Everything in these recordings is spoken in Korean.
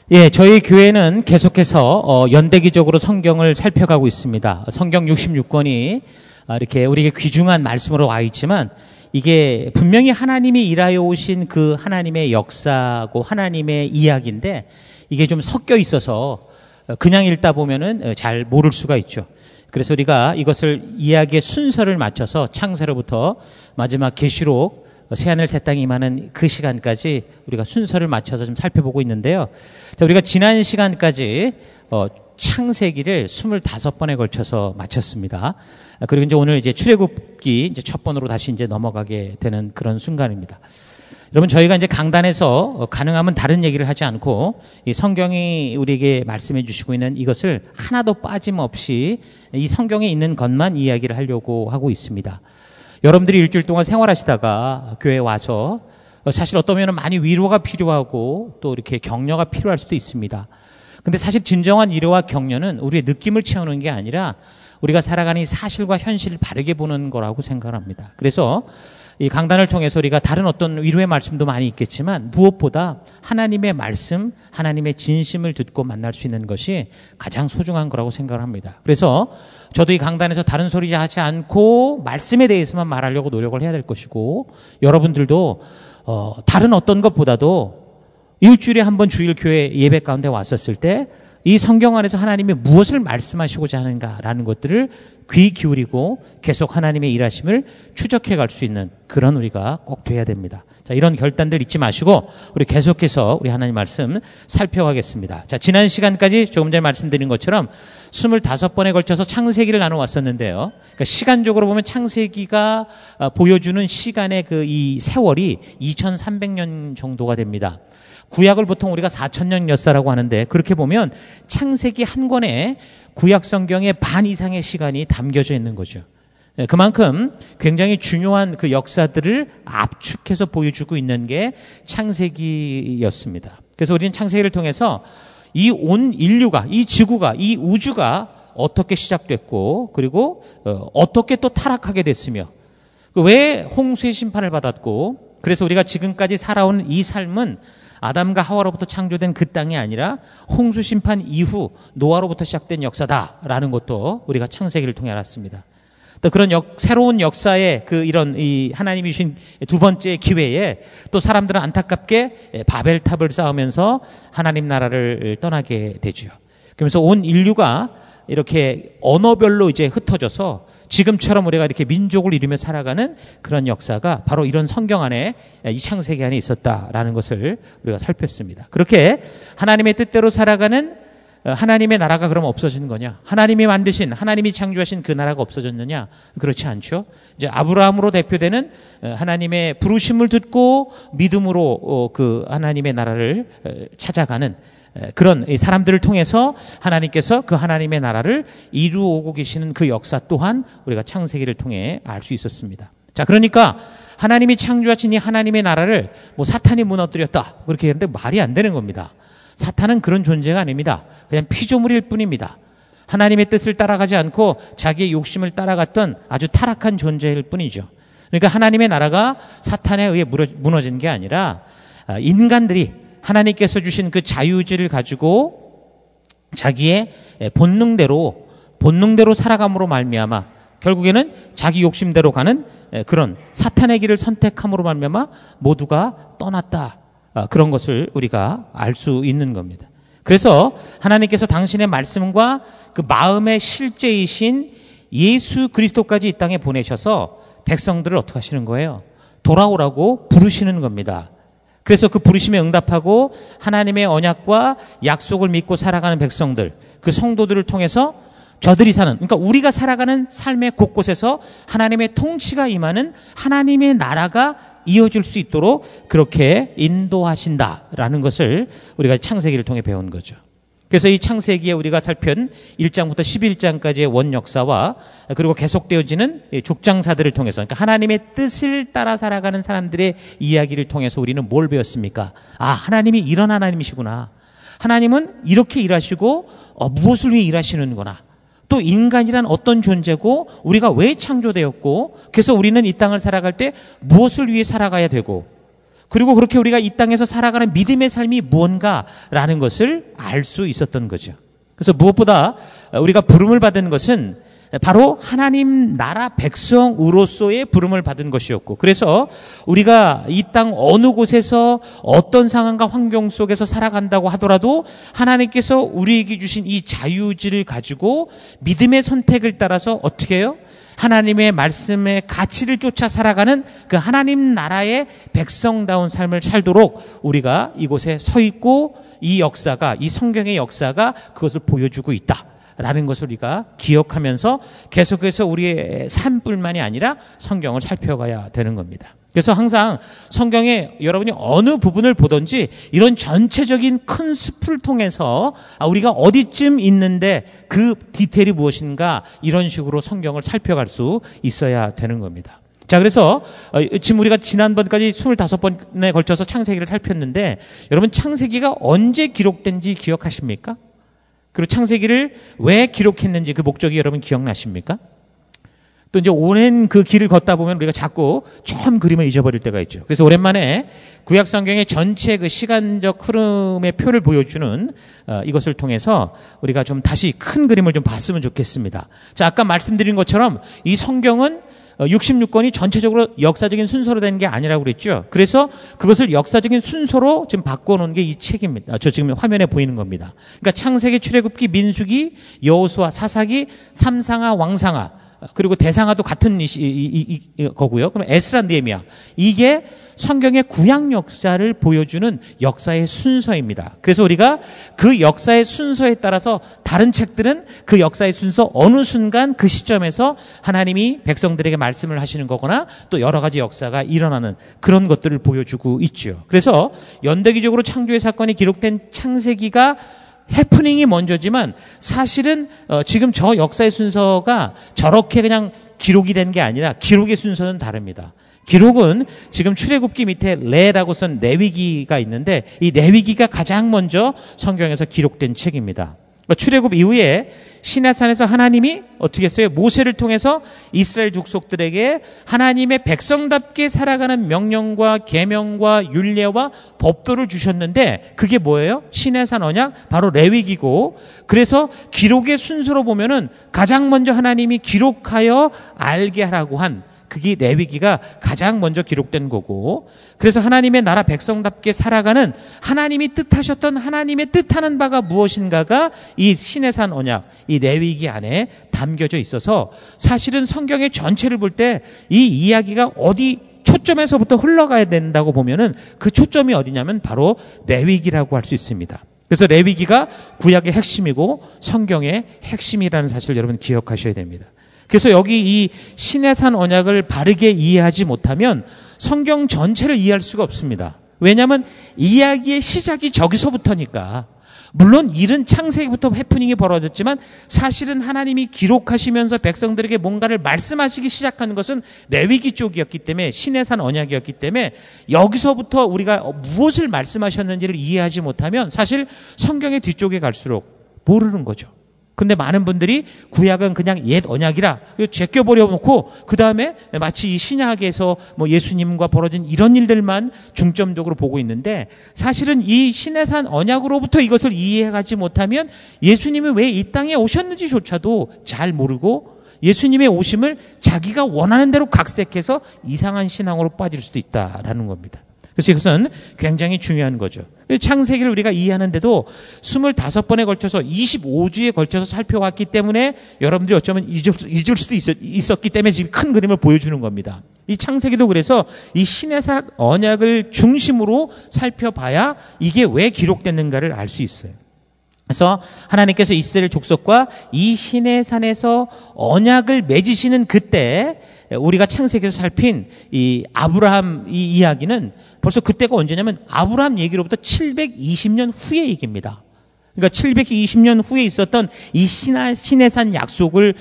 예, 저희 교회는 계속해서 연대기적으로 성경을 살펴가고 있습니다. 성경 66권이 이렇게 우리에게 귀중한 말씀으로 와 있지만 이게 분명히 하나님이 일하여 오신 그 하나님의 역사고 하나님의 이야기인데 이게 좀 섞여 있어서 그냥 읽다 보면은 잘 모를 수가 있죠. 그래서 우리가 이것을 이야기의 순서를 맞춰서 창세로부터 마지막 계시록 새하늘 새 땅이 임하는 그 시간까지 우리가 순서를 맞춰서 좀 살펴보고 있는데요. 자, 우리가 지난 시간까지 창세기를 25번에 걸쳐서 마쳤습니다. 그리고 이제 오늘 이제 출애굽기 이제 첫 번으로 다시 이제 넘어가게 되는 그런 순간입니다. 여러분, 저희가 이제 강단에서 가능하면 다른 얘기를 하지 않고 이 성경이 우리에게 말씀해 주시고 있는 이것을 하나도 빠짐없이 이 성경에 있는 것만 이야기를 하려고 하고 있습니다. 여러분들이 일주일 동안 생활하시다가 교회에 와서 사실 어떠면 많이 위로가 필요하고 또 이렇게 격려가 필요할 수도 있습니다. 근데 사실 진정한 위로와 격려는 우리의 느낌을 채우는 게 아니라 우리가 살아가는 이 사실과 현실을 바르게 보는 거라고 생각합니다. 그래서 이 강단을 통해서 우리가 다른 어떤 위로의 말씀도 많이 있겠지만 무엇보다 하나님의 말씀, 하나님의 진심을 듣고 만날 수 있는 것이 가장 소중한 거라고 생각을 합니다. 그래서 저도 이 강단에서 다른 소리 하지 않고 말씀에 대해서만 말하려고 노력을 해야 될 것이고 여러분들도 다른 어떤 것보다도 일주일에 한 번 주일 교회 예배 가운데 왔었을 때 이 성경 안에서 하나님이 무엇을 말씀하시고자 하는가라는 것들을 귀 기울이고 계속 하나님의 일하심을 추적해 갈 수 있는 그런 우리가 꼭 돼야 됩니다. 자, 이런 결단들 잊지 마시고 우리 계속해서 우리 하나님 말씀 살펴가겠습니다. 자, 지난 시간까지 조금 전에 말씀드린 것처럼 25번에 걸쳐서 창세기를 나눠왔었는데요. 그러니까 시간적으로 보면 창세기가 보여주는 시간의 이 세월이 2300년 정도가 됩니다. 구약을 보통 우리가 4000년 역사라고 하는데 그렇게 보면 창세기 한 권에 구약 성경의 반 이상의 시간이 담겨져 있는 거죠. 그만큼 굉장히 중요한 그 역사들을 압축해서 보여주고 있는 게 창세기였습니다. 그래서 우리는 창세기를 통해서 이 온 인류가, 이 지구가, 이 우주가 어떻게 시작됐고 그리고 어떻게 또 타락하게 됐으며 왜 홍수의 심판을 받았고 그래서 우리가 지금까지 살아온 이 삶은 아담과 하와로부터 창조된 그 땅이 아니라 홍수 심판 이후 노아로부터 시작된 역사다라는 것도 우리가 창세기를 통해 알았습니다. 또 그런 새로운 역사의 이런 이 하나님이 주신 두 번째 기회에 또 사람들은 안타깝게 바벨탑을 쌓으면서 하나님 나라를 떠나게 되죠. 그러면서 온 인류가 이렇게 언어별로 이제 흩어져서 지금처럼 우리가 이렇게 민족을 이루며 살아가는 그런 역사가 바로 이런 성경 안에 이 창세기 안에 있었다라는 것을 우리가 살폈습니다. 그렇게 하나님의 뜻대로 살아가는 하나님의 나라가 그럼 없어진 거냐? 하나님이 만드신, 하나님이 창조하신 그 나라가 없어졌느냐? 그렇지 않죠. 이제 아브라함으로 대표되는 하나님의 부르심을 듣고 믿음으로 그 하나님의 나라를 찾아가는 그런 사람들을 통해서 하나님께서 그 하나님의 나라를 이루어오고 계시는 그 역사 또한 우리가 창세기를 통해 알 수 있었습니다. 자, 그러니까 하나님이 창조하신 이 하나님의 나라를 사탄이 무너뜨렸다 그렇게 했는데 말이 안 되는 겁니다. 사탄은 그런 존재가 아닙니다. 그냥 피조물일 뿐입니다. 하나님의 뜻을 따라가지 않고 자기의 욕심을 따라갔던 아주 타락한 존재일 뿐이죠. 그러니까 하나님의 나라가 사탄에 의해 무너진 게 아니라 인간들이 하나님께서 주신 그 자유의지를 가지고 자기의 본능대로 살아감으로 말미암아 결국에는 자기 욕심대로 가는 그런 사탄의 길을 선택함으로 말미암아 모두가 떠났다. 그런 것을 우리가 알 수 있는 겁니다. 그래서 하나님께서 당신의 말씀과 그 마음의 실제이신 예수 그리스도까지 이 땅에 보내셔서 백성들을 어떻게 하시는 거예요? 돌아오라고 부르시는 겁니다. 그래서 그 부르심에 응답하고 하나님의 언약과 약속을 믿고 살아가는 백성들, 그 성도들을 통해서 저들이 사는, 그러니까 우리가 살아가는 삶의 곳곳에서 하나님의 통치가 임하는 하나님의 나라가 이어질 수 있도록 그렇게 인도하신다라는 것을 우리가 창세기를 통해 배운 거죠. 그래서 이 창세기에 우리가 살핀 1장부터 11장까지의 원 역사와 그리고 계속되어지는 족장사들을 통해서 그러니까 하나님의 뜻을 따라 살아가는 사람들의 이야기를 통해서 우리는 뭘 배웠습니까? 아, 하나님이 이런 하나님이시구나. 하나님은 이렇게 일하시고 무엇을 위해 일하시는구나. 또 인간이란 어떤 존재고 우리가 왜 창조되었고 그래서 우리는 이 땅을 살아갈 때 무엇을 위해 살아가야 되고 그리고 그렇게 우리가 이 땅에서 살아가는 믿음의 삶이 무언가라는 것을 알 수 있었던 거죠. 그래서 무엇보다 우리가 부름을 받은 것은 바로 하나님 나라 백성으로서의 부름을 받은 것이었고, 그래서 우리가 이 땅 어느 곳에서 어떤 상황과 환경 속에서 살아간다고 하더라도 하나님께서 우리에게 주신 이 자유의지를 가지고 믿음의 선택을 따라서 어떻게 해요? 하나님의 말씀의 가치를 쫓아 살아가는 그 하나님 나라의 백성다운 삶을 살도록 우리가 이곳에 서 있고, 이 역사가, 이 성경의 역사가 그것을 보여주고 있다 라는 것을 우리가 기억하면서 계속해서 우리의 삶뿐만이 아니라 성경을 살펴가야 되는 겁니다. 그래서 항상 성경에 여러분이 어느 부분을 보든지 이런 전체적인 큰 숲을 통해서 우리가 어디쯤 있는데 그 디테일이 무엇인가, 이런 식으로 성경을 살펴갈 수 있어야 되는 겁니다. 자, 그래서 지금 우리가 지난번까지 25번에 걸쳐서 창세기를 살폈는데, 여러분 창세기가 언제 기록된지 기억하십니까? 그리고 창세기를 왜 기록했는지 그 목적이 여러분 기억나십니까? 또 이제 오랜 그 길을 걷다 보면 우리가 자꾸 처음 그림을 잊어버릴 때가 있죠. 그래서 오랜만에 구약 성경의 전체 그 시간적 흐름의 표를 보여주는 이것을 통해서 우리가 좀 다시 큰 그림을 좀 봤으면 좋겠습니다. 자, 아까 말씀드린 것처럼 이 성경은 66권이 전체적으로 역사적인 순서로 된 게 아니라고 그랬죠. 그래서 그것을 역사적인 순서로 지금 바꿔놓은 게 이 책입니다. 저 지금 화면에 보이는 겁니다. 그러니까 창세기, 출애굽기, 민수기, 여호수아, 사사기, 삼상아, 왕상아, 그리고 대상아도 같은 거고요. 그럼 에스라, 느헤미야, 이게 성경의 구약 역사를 보여주는 역사의 순서입니다. 그래서 우리가 그 역사의 순서에 따라서 다른 책들은 그 역사의 순서 어느 순간 그 시점에서 하나님이 백성들에게 말씀을 하시는 거거나 또 여러 가지 역사가 일어나는 그런 것들을 보여주고 있죠. 그래서 연대기적으로 창조의 사건이 기록된 창세기가 해프닝이 먼저지만 사실은 지금 저 역사의 순서가 저렇게 그냥 기록이 된 게 아니라 기록의 순서는 다릅니다. 기록은 지금 출애굽기 밑에 레라고 쓴 레위기가 있는데, 이 레위기가 가장 먼저 성경에서 기록된 책입니다. 출애굽 이후에 시내산에서 하나님이 어떻게 했어요? 모세를 통해서 이스라엘 족속들에게 하나님의 백성답게 살아가는 명령과 계명과 율례와 법도를 주셨는데, 그게 뭐예요? 시내산 언약, 바로 레위기고, 그래서 기록의 순서로 보면은 가장 먼저 하나님이 기록하여 알게 하라고 한 그게 레위기가 가장 먼저 기록된 거고, 그래서 하나님의 나라 백성답게 살아가는 하나님이 뜻하셨던 하나님의 뜻하는 바가 무엇인가가 이 시내산 언약, 이 레위기 안에 담겨져 있어서 사실은 성경의 전체를 볼 때 이 이야기가 어디 초점에서부터 흘러가야 된다고 보면은 그 초점이 어디냐면 바로 레위기라고 할 수 있습니다. 그래서 레위기가 구약의 핵심이고 성경의 핵심이라는 사실을 여러분 기억하셔야 됩니다. 그래서 여기 이 시내산 언약을 바르게 이해하지 못하면 성경 전체를 이해할 수가 없습니다. 왜냐하면 이야기의 시작이 저기서부터니까. 물론 일은 창세기부터 해프닝이 벌어졌지만 사실은 하나님이 기록하시면서 백성들에게 뭔가를 말씀하시기 시작하는 것은 레위기 쪽이었기 때문에, 시내산 언약이었기 때문에 여기서부터 우리가 무엇을 말씀하셨는지를 이해하지 못하면 사실 성경의 뒤쪽에 갈수록 모르는 거죠. 근데 많은 분들이 구약은 그냥 옛 언약이라 제껴버려 놓고 그 다음에 마치 이 신약에서 뭐 예수님과 벌어진 이런 일들만 중점적으로 보고 있는데, 사실은 이 시내산 언약으로부터 이것을 이해하지 못하면 예수님이 왜 이 땅에 오셨는지조차도 잘 모르고 예수님의 오심을 자기가 원하는 대로 각색해서 이상한 신앙으로 빠질 수도 있다라는 겁니다. 그래서 이것은 굉장히 중요한 거죠. 창세기를 우리가 이해하는데도 25번에 걸쳐서 25주에 걸쳐서 살펴왔기 때문에 여러분들이 어쩌면 잊을 수도 있었기 때문에 지금 큰 그림을 보여주는 겁니다. 이 창세기도 그래서 이 시내산 언약을 중심으로 살펴봐야 이게 왜 기록됐는가를 알 수 있어요. 그래서 하나님께서 이스라엘 족속과 이 시내산에서 언약을 맺으시는 그때 우리가 창세기에서 살핀 이 아브라함 이 이야기는 벌써 그때가 언제냐면 아브라함 얘기로부터 720년 후의 얘기입니다. 그러니까 720년 후에 있었던 이 시내산 약속을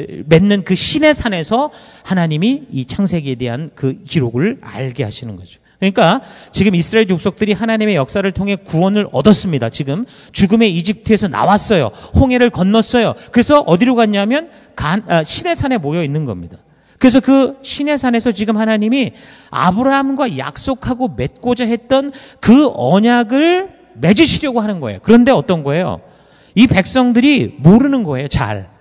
맺는 그 시내산에서 하나님이 이 창세기에 대한 그 기록을 알게 하시는 거죠. 그러니까 지금 이스라엘 족속들이 하나님의 역사를 통해 구원을 얻었습니다. 지금 죽음의 이집트에서 나왔어요. 홍해를 건넜어요. 그래서 어디로 갔냐면 시내산에 모여 있는 겁니다. 그래서 그 시내산에서 지금 하나님이 아브라함과 약속하고 맺고자 했던 그 언약을 맺으시려고 하는 거예요. 그런데 어떤 거예요? 이 백성들이 모르는 거예요. 잘.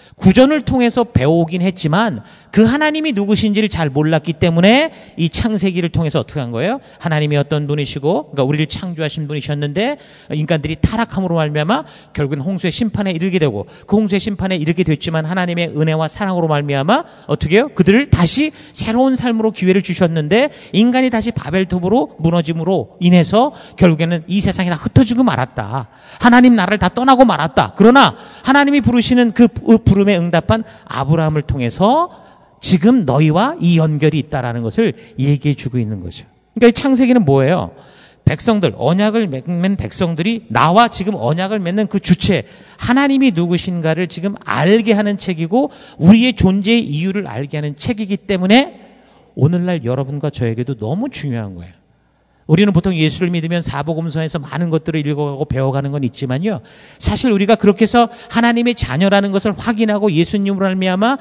구전을 통해서 배우긴 했지만 그 하나님이 누구신지를 잘 몰랐기 때문에 이 창세기를 통해서 어떻게 한 거예요? 하나님이 어떤 분이시고, 그러니까 우리를 창조하신 분이셨는데 인간들이 타락함으로 말미암아 결국은 홍수의 심판에 이르게 되고, 그 홍수의 심판에 이르게 됐지만 하나님의 은혜와 사랑으로 말미암아 어떻게 해요? 그들을 다시 새로운 삶으로 기회를 주셨는데 인간이 다시 바벨탑으로 무너짐으로 인해서 결국에는 이 세상이 다 흩어지고 말았다. 하나님 나라를 다 떠나고 말았다. 그러나 하나님이 부르시는 그 부름에 응답한 아브라함을 통해서 지금 너희와 이 연결이 있다라는 것을 얘기해 주고 있는 거죠. 그러니까 이 창세기는 뭐예요? 백성들, 언약을 맺는 백성들이 나와 지금 언약을 맺는 그 주체, 하나님이 누구신가를 지금 알게 하는 책이고 우리의 존재의 이유를 알게 하는 책이기 때문에 오늘날 여러분과 저에게도 너무 중요한 거예요. 우리는 보통 예수를 믿으면 사복음서에서 많은 것들을 읽어가고 배워가는 건 있지만요. 사실 우리가 그렇게 해서 하나님의 자녀라는 것을 확인하고 예수님으로 말미암아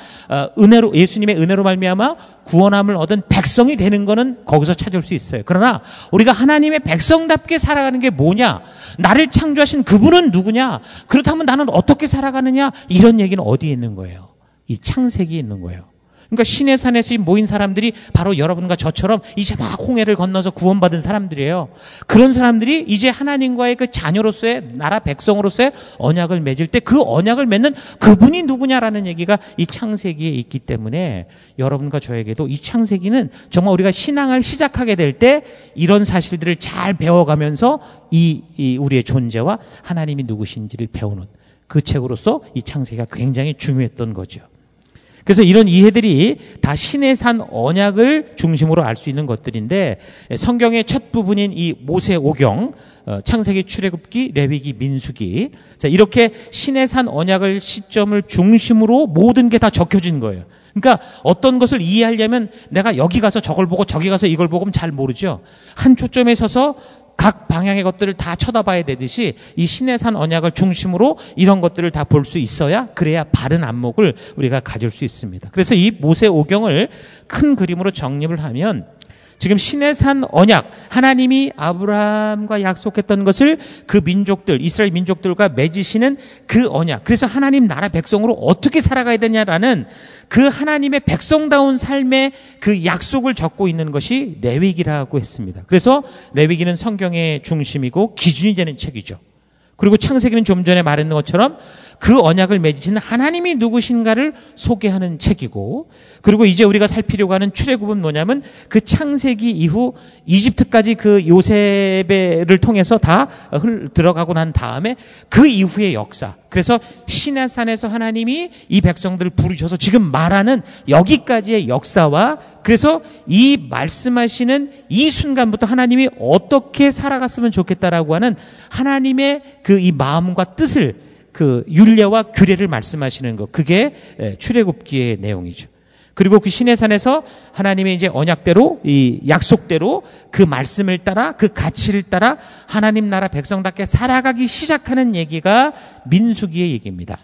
예수님의 은혜로 말미암아 구원함을 얻은 백성이 되는 거는 거기서 찾을 수 있어요. 그러나 우리가 하나님의 백성답게 살아가는 게 뭐냐? 나를 창조하신 그분은 누구냐? 그렇다면 나는 어떻게 살아가느냐? 이런 얘기는 어디에 있는 거예요? 이 창세기에 있는 거예요. 그러니까 시내산에서 모인 사람들이 바로 여러분과 저처럼 이제 막 홍해를 건너서 구원받은 사람들이에요. 그런 사람들이 이제 하나님과의 그 자녀로서의 나라 백성으로서의 언약을 맺을 때 그 언약을 맺는 그분이 누구냐라는 얘기가 이 창세기에 있기 때문에 여러분과 저에게도 이 창세기는 정말 우리가 신앙을 시작하게 될 때 이런 사실들을 잘 배워가면서 이 우리의 존재와 하나님이 누구신지를 배우는 그 책으로서 이 창세기가 굉장히 중요했던 거죠. 그래서 이런 이해들이 다 시내산 언약을 중심으로 알 수 있는 것들인데 성경의 첫 부분인 이 모세오경, 창세기, 출애굽기, 레위기, 민수기, 자 이렇게 시내산 언약을 시점을 중심으로 모든 게 다 적혀진 거예요. 그러니까 어떤 것을 이해하려면 내가 여기 가서 저걸 보고 저기 가서 이걸 보고 잘 모르죠. 한 초점에 서서 각 방향의 것들을 다 쳐다봐야 되듯이 이 시내산 언약을 중심으로 이런 것들을 다 볼 수 있어야 그래야 바른 안목을 우리가 가질 수 있습니다. 그래서 이 모세오경을 큰 그림으로 정립을 하면 지금 시내산 언약, 하나님이 아브라함과 약속했던 것을 그 민족들, 이스라엘 민족들과 맺으시는 그 언약, 그래서 하나님 나라 백성으로 어떻게 살아가야 되냐라는 그 하나님의 백성다운 삶의 그 약속을 적고 있는 것이 레위기라고 했습니다. 그래서 레위기는 성경의 중심이고 기준이 되는 책이죠. 그리고 창세기는 좀 전에 말했는 것처럼 그 언약을 맺으시는 하나님이 누구신가를 소개하는 책이고, 그리고 이제 우리가 살피려고 하는 출애굽은 뭐냐면 그 창세기 이후 이집트까지 그 요셉을 통해서 다 들어가고 난 다음에 그 이후의 역사, 그래서 시내산에서 하나님이 이 백성들을 부르셔서 지금 말하는 여기까지의 역사와, 그래서 이 말씀하시는 이 순간부터 하나님이 어떻게 살아갔으면 좋겠다라고 하는 하나님의 그 이 마음과 뜻을, 그 율례와 규례를 말씀하시는 것, 그게 출애굽기의 내용이죠. 그리고 그 시내산에서 하나님의 이제 언약대로, 이 약속대로 그 말씀을 따라, 그 가치를 따라 하나님 나라 백성답게 살아가기 시작하는 얘기가 민수기의 얘기입니다.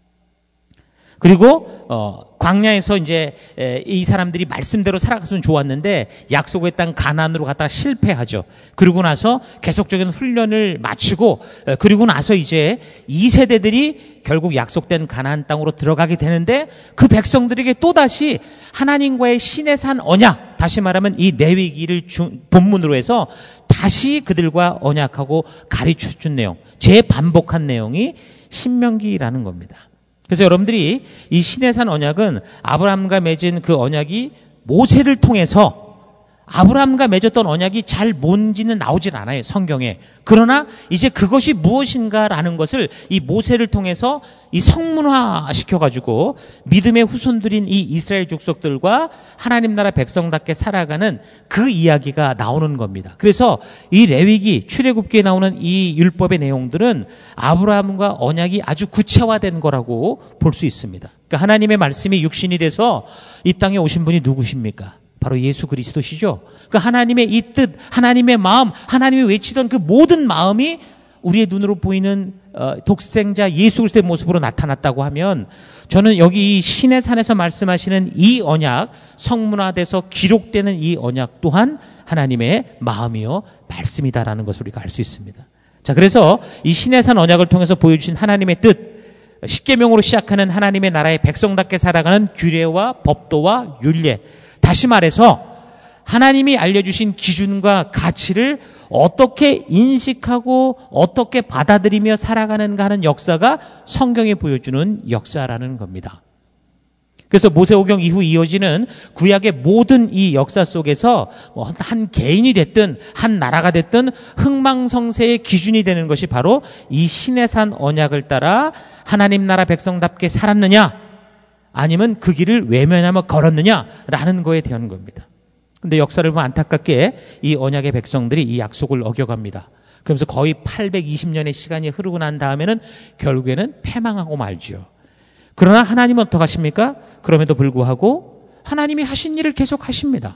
그리고 광야에서 이제 이 사람들이 말씀대로 살아갔으면 좋았는데 약속의 땅 가나안으로 갔다가 실패하죠. 그리고 나서 계속적인 훈련을 마치고 그리고 나서 이제 2세대들이 결국 약속된 가나안 땅으로 들어가게 되는데 그 백성들에게 또다시 하나님과의 시내산 언약, 다시 말하면 이 레위기를 본문으로 해서 다시 그들과 언약하고 가르쳐준 내용, 재반복한 내용이 신명기라는 겁니다. 그래서 여러분들이 이 시내산 언약은 아브라함과 맺은 그 언약이 모세를 통해서, 아브라함과 맺었던 언약이 잘 뭔지는 나오질 않아요, 성경에. 그러나 이제 그것이 무엇인가라는 것을 이 모세를 통해서 이 성문화 시켜가지고 믿음의 후손들인 이 이스라엘 족속들과 하나님 나라 백성답게 살아가는 그 이야기가 나오는 겁니다. 그래서 이 레위기, 출애굽기에 나오는 이 율법의 내용들은 아브라함과 언약이 아주 구체화된 거라고 볼 수 있습니다. 그러니까 하나님의 말씀이 육신이 돼서 이 땅에 오신 분이 누구십니까? 바로 예수 그리스도시죠. 그 하나님의 이 뜻, 하나님의 마음, 하나님이 외치던 그 모든 마음이 우리의 눈으로 보이는 독생자 예수 그리스도의 모습으로 나타났다고 하면 저는 여기 이 신의 산에서 말씀하시는 이 언약, 성문화돼서 기록되는 이 언약 또한 하나님의 마음이요 말씀이다라는 것을 우리가 알 수 있습니다. 자, 그래서 이 신의 산 언약을 통해서 보여주신 하나님의 뜻, 십계명으로 시작하는 하나님의 나라의 백성답게 살아가는 규례와 법도와 율례, 다시 말해서 하나님이 알려주신 기준과 가치를 어떻게 인식하고 어떻게 받아들이며 살아가는가 하는 역사가 성경에 보여주는 역사라는 겁니다. 그래서 모세오경 이후 이어지는 구약의 모든 이 역사 속에서 한 개인이 됐든 한 나라가 됐든 흥망성쇠의 기준이 되는 것이 바로 이 신의 산 언약을 따라 하나님 나라 백성답게 살았느냐 아니면 그 길을 외면하며 걸었느냐라는 거에 대한 겁니다. 근데 역사를 보면 안타깝게 이 언약의 백성들이 이 약속을 어겨갑니다. 그러면서 거의 820년의 시간이 흐르고 난 다음에는 결국에는 패망하고 말지요. 그러나 하나님은 어떡하십니까? 그럼에도 불구하고 하나님이 하신 일을 계속 하십니다.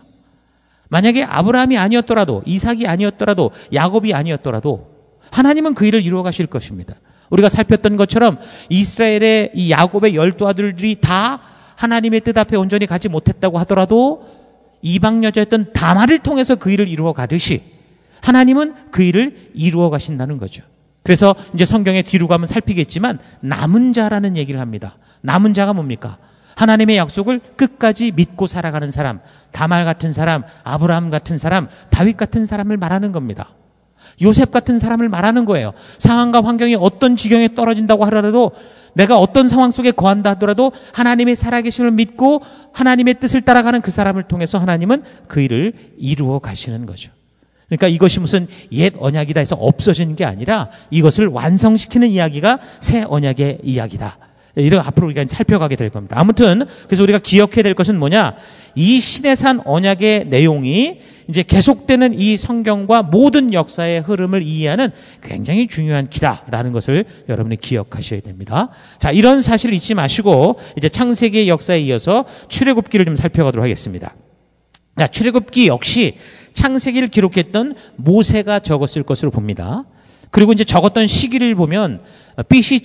만약에 아브라함이 아니었더라도, 이삭이 아니었더라도, 야곱이 아니었더라도 하나님은 그 일을 이루어 가실 것입니다. 우리가 살폈던 것처럼 이스라엘의 이 야곱의 12 아들들이 다 하나님의 뜻 앞에 온전히 가지 못했다고 하더라도 이방 여자였던 다말을 통해서 그 일을 이루어 가듯이 하나님은 그 일을 이루어 가신다는 거죠. 그래서 이제 성경에 뒤로 가면 살피겠지만 남은 자라는 얘기를 합니다. 남은 자가 뭡니까? 하나님의 약속을 끝까지 믿고 살아가는 사람, 다말 같은 사람, 아브라함 같은 사람, 다윗 같은 사람을 말하는 겁니다. 요셉 같은 사람을 말하는 거예요. 상황과 환경이 어떤 지경에 떨어진다고 하더라도 내가 어떤 상황 속에 거한다 하더라도 하나님의 살아계심을 믿고 하나님의 뜻을 따라가는 그 사람을 통해서 하나님은 그 일을 이루어 가시는 거죠. 그러니까 이것이 무슨 옛 언약이다 해서 없어지는 게 아니라 이것을 완성시키는 이야기가 새 언약의 이야기다. 이런 앞으로 우리가 살펴가게 될 겁니다. 아무튼 그래서 우리가 기억해야 될 것은 뭐냐? 이 신의 산 언약의 내용이 이제 계속되는 이 성경과 모든 역사의 흐름을 이해하는 굉장히 중요한 기다라는 것을 여러분이 기억하셔야 됩니다. 자, 이런 사실을 잊지 마시고 이제 창세기의 역사에 이어서 출애굽기를 좀 살펴가도록 하겠습니다. 자, 출애굽기 역시 창세기를 기록했던 모세가 적었을 것으로 봅니다. 그리고 이제 적었던 시기를 보면 BC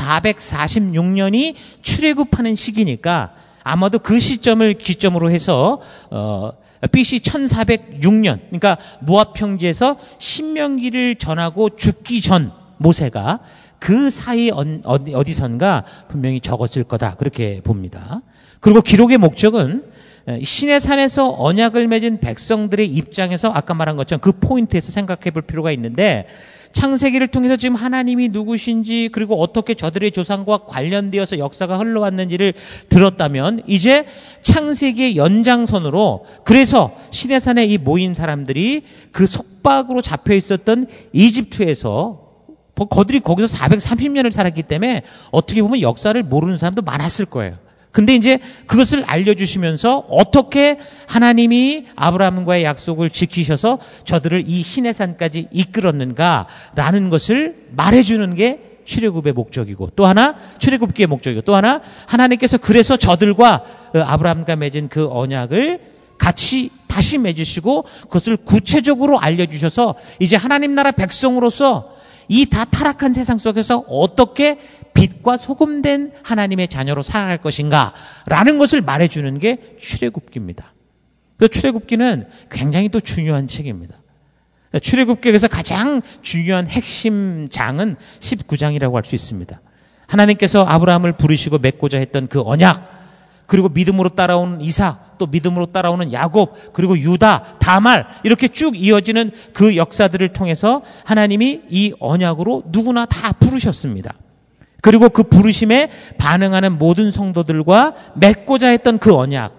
1446년이 출애굽하는 시기니까 아마도 그 시점을 기점으로 해서 BC 1406년, 그러니까 모압 평지에서 신명기를 전하고 죽기 전 모세가 그 사이 어디선가 분명히 적었을 거다 그렇게 봅니다. 그리고 기록의 목적은 신의 산에서 언약을 맺은 백성들의 입장에서 아까 말한 것처럼 그 포인트에서 생각해 볼 필요가 있는데 창세기를 통해서 지금 하나님이 누구신지 그리고 어떻게 저들의 조상과 관련되어서 역사가 흘러왔는지를 들었다면 이제 창세기의 연장선으로 그래서 신의 산에 이 모인 사람들이 그 속박으로 잡혀 있었던 이집트에서 그들이 거기서 430년을 살았기 때문에 어떻게 보면 역사를 모르는 사람도 많았을 거예요. 근데 이제 그것을 알려주시면서 어떻게 하나님이 아브라함과의 약속을 지키셔서 저들을 이 신의 산까지 이끌었는가라는 것을 말해주는 게 출애굽의 목적이고 또 하나 출애굽기의 목적이고 또 하나 하나님께서 그래서 저들과 아브라함과 맺은 그 언약을 같이 다시 맺으시고 그것을 구체적으로 알려주셔서 이제 하나님 나라 백성으로서 이 다 타락한 세상 속에서 어떻게 빛과 소금된 하나님의 자녀로 살아갈 것인가 라는 것을 말해주는 게 출애굽기입니다. 그 출애굽기는 굉장히 또 중요한 책입니다. 출애굽기에서 가장 중요한 핵심 장은 19장이라고 할 수 있습니다. 하나님께서 아브라함을 부르시고 맺고자 했던 그 언약, 그리고 믿음으로 따라오는 이삭, 또 믿음으로 따라오는 야곱, 그리고 유다, 다말 이렇게 쭉 이어지는 그 역사들을 통해서 하나님이 이 언약으로 누구나 다 부르셨습니다. 그리고 그 부르심에 반응하는 모든 성도들과 맺고자 했던 그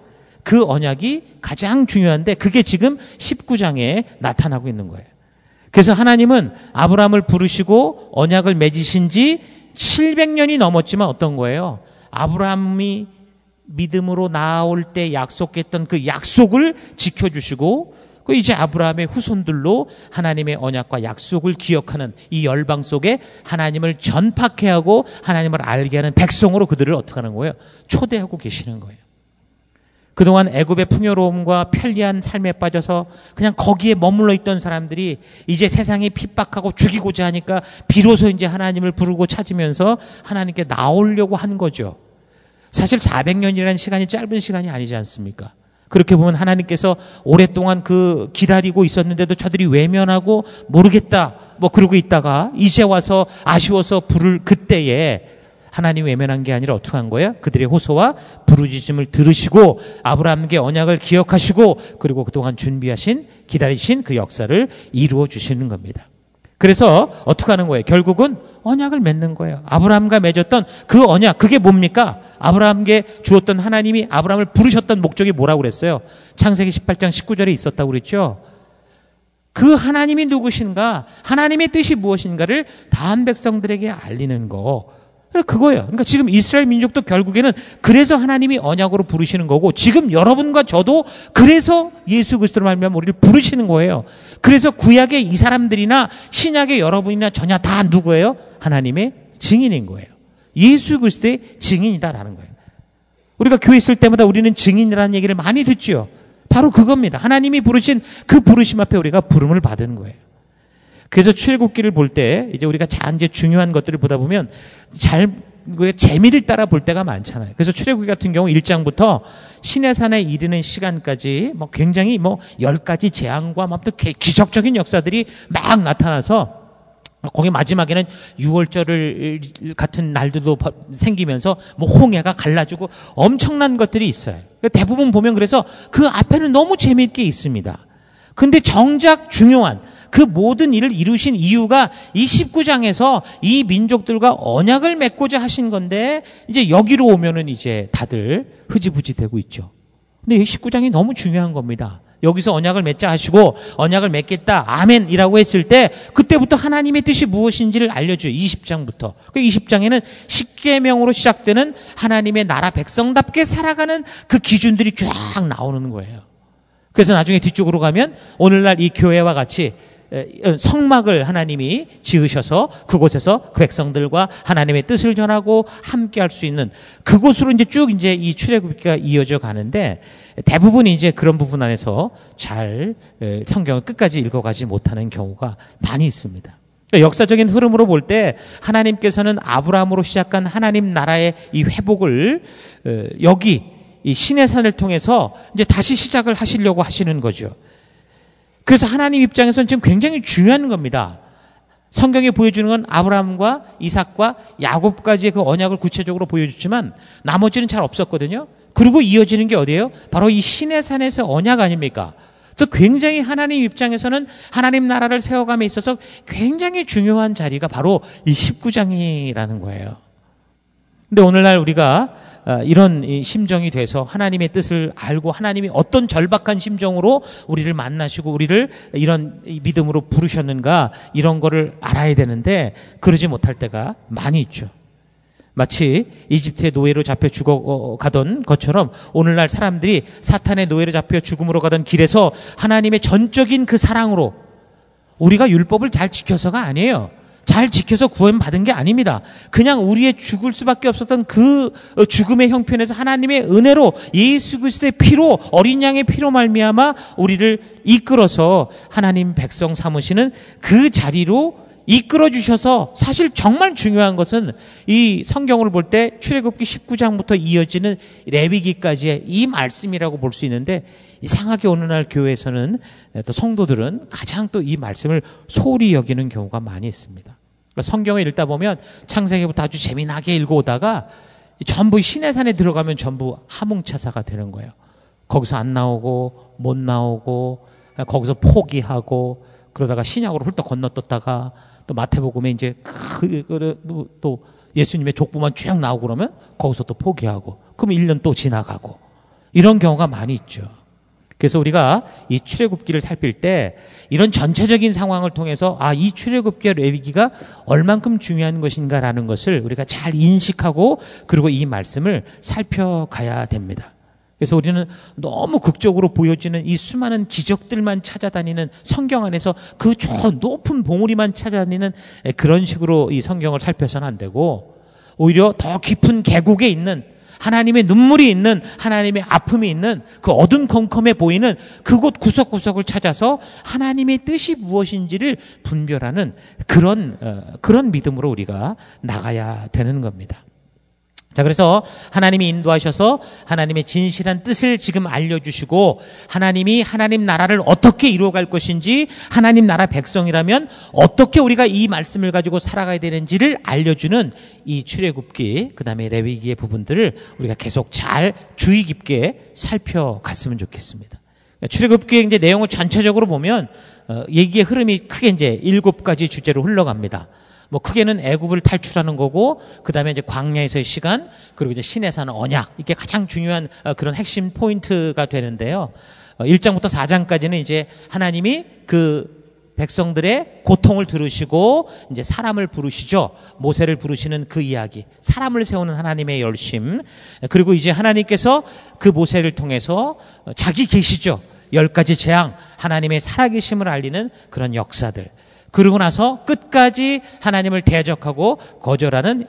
언약이 가장 중요한데 그게 지금 19장에 나타나고 있는 거예요. 그래서 하나님은 아브라함을 부르시고 언약을 맺으신 지 700년이 넘었지만 어떤 거예요? 아브라함이 믿음으로 나아올 때 약속했던 그 약속을 지켜주시고 그 이제 아브라함의 후손들로 하나님의 언약과 약속을 기억하는 이 열방 속에 하나님을 전파케 하고 하나님을 알게 하는 백성으로 그들을 어떻게 하는 거예요? 초대하고 계시는 거예요. 그동안 애굽의 풍요로움과 편리한 삶에 빠져서 그냥 거기에 머물러 있던 사람들이 이제 세상이 핍박하고 죽이고자 하니까 비로소 이제 하나님을 부르고 찾으면서 하나님께 나오려고 한 거죠. 사실 400년이라는 시간이 짧은 시간이 아니지 않습니까? 그렇게 보면 하나님께서 오랫동안 기다리고 있었는데도 저들이 외면하고 모르겠다 그러고 있다가 이제 와서 아쉬워서 부를 그때에 하나님 외면한 게 아니라 어떻게 한 거예요? 그들의 호소와 부르짖음을 들으시고 아브라함께 언약을 기억하시고 그리고 그동안 준비하신 기다리신 그 역사를 이루어 주시는 겁니다. 그래서 어떻게 하는 거예요? 결국은 언약을 맺는 거예요. 아브라함과 맺었던 그 언약, 그게 뭡니까? 아브라함께 주었던 하나님이 아브라함을 부르셨던 목적이 뭐라고 그랬어요? 창세기 18장 19절에 있었다고 그랬죠? 그 하나님이 누구신가? 하나님의 뜻이 무엇인가를 다한 백성들에게 알리는 거. 그거예요. 그러니까 지금 이스라엘 민족도 결국에는 그래서 하나님이 언약으로 부르시는 거고 지금 여러분과 저도 그래서 예수 그리스도로 말미암아 우리를 부르시는 거예요. 그래서 구약의 이 사람들이나 신약의 여러분이나 전혀 다 누구예요? 하나님의 증인인 거예요. 예수 그리스도의 증인이다라는 거예요. 우리가 교회 있을 때마다 우리는 증인이라는 얘기를 많이 듣죠. 바로 그겁니다. 하나님이 부르신 그 부르심 앞에 우리가 부름을 받은 거예요. 그래서 출애굽기를 볼 때 이제 우리가 이제 중요한 것들을 보다 보면 재미를 따라 볼 때가 많잖아요. 그래서 출애굽기 같은 경우 1장부터 시내산에 이르는 시간까지 굉장히 10가지 재앙과 또 기적적인 역사들이 막 나타나서 거기 마지막에는 6월절 같은 날들도 생기면서 홍해가 갈라지고 엄청난 것들이 있어요. 대부분 보면 그래서 그 앞에는 너무 재미있게 있습니다. 근데 정작 중요한 그 모든 일을 이루신 이유가 이 19장에서 이 민족들과 언약을 맺고자 하신 건데 이제 여기로 오면은 이제 다들 흐지부지 되고 있죠. 근데 이 19장이 너무 중요한 겁니다. 여기서 언약을 맺자 하시고 언약을 맺겠다 아멘이라고 했을 때 그때부터 하나님의 뜻이 무엇인지를 알려줘요. 20장부터. 그 20장에는 십계명으로 시작되는 하나님의 나라 백성답게 살아가는 그 기준들이 쫙 나오는 거예요. 그래서 나중에 뒤쪽으로 가면 오늘날 이 교회와 같이 성막을 하나님이 지으셔서 그곳에서 그 백성들과 하나님의 뜻을 전하고 함께 할 수 있는 그곳으로 이제 쭉 이제 이 출애굽기가 이어져 가는데 대부분 이제 그런 부분 안에서 잘 성경을 끝까지 읽어가지 못하는 경우가 많이 있습니다. 역사적인 흐름으로 볼 때 하나님께서는 아브라함으로 시작한 하나님 나라의 이 회복을 여기 이 시내산을 통해서 이제 다시 시작을 하시려고 하시는 거죠. 그래서 하나님 입장에서는 지금 굉장히 중요한 겁니다. 성경에 보여주는 건 아브라함과 이삭과 야곱까지의 그 언약을 구체적으로 보여줬지만 나머지는 잘 없었거든요. 그리고 이어지는 게 어디예요? 바로 이 시내산에서 언약 아닙니까? 그래서 굉장히 하나님 입장에서는 하나님 나라를 세워감에 있어서 굉장히 중요한 자리가 바로 이 19장이라는 거예요. 근데 오늘날 우리가 이런 심정이 돼서 하나님의 뜻을 알고 하나님이 어떤 절박한 심정으로 우리를 만나시고 우리를 이런 믿음으로 부르셨는가 이런 거를 알아야 되는데 그러지 못할 때가 많이 있죠. 마치 이집트의 노예로 잡혀 죽어가던 것처럼 오늘날 사람들이 사탄의 노예로 잡혀 죽음으로 가던 길에서 하나님의 전적인 그 사랑으로 우리가 율법을 잘 지켜서가 아니에요. 잘 지켜서 구원받은 게 아닙니다. 그냥 우리의 죽을 수밖에 없었던 그 죽음의 형편에서 하나님의 은혜로 예수 그리스도의 피로 어린 양의 피로 말미암아 우리를 이끌어서 하나님 백성 삼으시는 그 자리로 이끌어 주셔서 사실 정말 중요한 것은 이 성경을 볼 때 출애굽기 19장부터 이어지는 레위기까지의 이 말씀이라고 볼 수 있는데 이상하게 오늘날 교회에서는 또 성도들은 가장 또 이 말씀을 소홀히 여기는 경우가 많이 있습니다. 그러니까 성경을 읽다 보면 창세기부터 아주 재미나게 읽어오다가 전부 시내산에 들어가면 전부 하몽차사가 되는 거예요. 거기서 안 나오고 못 나오고 거기서 포기하고 그러다가 신약으로 훌떡 건너떴다가 또 마태복음에 이제 또 예수님의 족보만 쭉 나오고 그러면 거기서 또 포기하고 그러면 1년 또 지나가고 이런 경우가 많이 있죠. 그래서 우리가 이 출애굽기를 살필 때 이런 전체적인 상황을 통해서 이 출애굽기와 레위기가 얼만큼 중요한 것인가라는 것을 우리가 잘 인식하고 그리고 이 말씀을 살펴가야 됩니다. 그래서 우리는 너무 극적으로 보여지는 이 수많은 기적들만 찾아다니는 성경 안에서 그 저 높은 봉우리만 찾아다니는 그런 식으로 이 성경을 살펴서는 안 되고 오히려 더 깊은 계곡에 있는 하나님의 눈물이 있는, 하나님의 아픔이 있는 그 어둠컴컴해 보이는 그곳 구석구석을 찾아서 하나님의 뜻이 무엇인지를 분별하는 그런 믿음으로 우리가 나가야 되는 겁니다. 자, 그래서 하나님이 인도하셔서 하나님의 진실한 뜻을 지금 알려주시고 하나님이 하나님 나라를 어떻게 이루어갈 것인지, 하나님 나라 백성이라면 어떻게 우리가 이 말씀을 가지고 살아가야 되는지를 알려주는 이 출애굽기, 그 다음에 레위기의 부분들을 우리가 계속 잘 주의 깊게 살펴갔으면 좋겠습니다. 출애굽기의 이제 내용을 전체적으로 보면 얘기의 흐름이 크게 이제 7가지 주제로 흘러갑니다. 뭐 크게는 애굽을 탈출하는 거고, 그 다음에 이제 광야에서의 시간, 그리고 이제 시내산 언약, 이게 가장 중요한 그런 핵심 포인트가 되는데요. 1장부터 4장까지는 이제 하나님이 그 백성들의 고통을 들으시고 이제 사람을 부르시죠. 모세를 부르시는 그 이야기, 사람을 세우는 하나님의 열심, 그리고 이제 하나님께서 그 모세를 통해서 자기 계시죠. 10가지 재앙, 하나님의 살아계심을 알리는 그런 역사들. 그러고 나서 끝까지 하나님을 대적하고 거절하는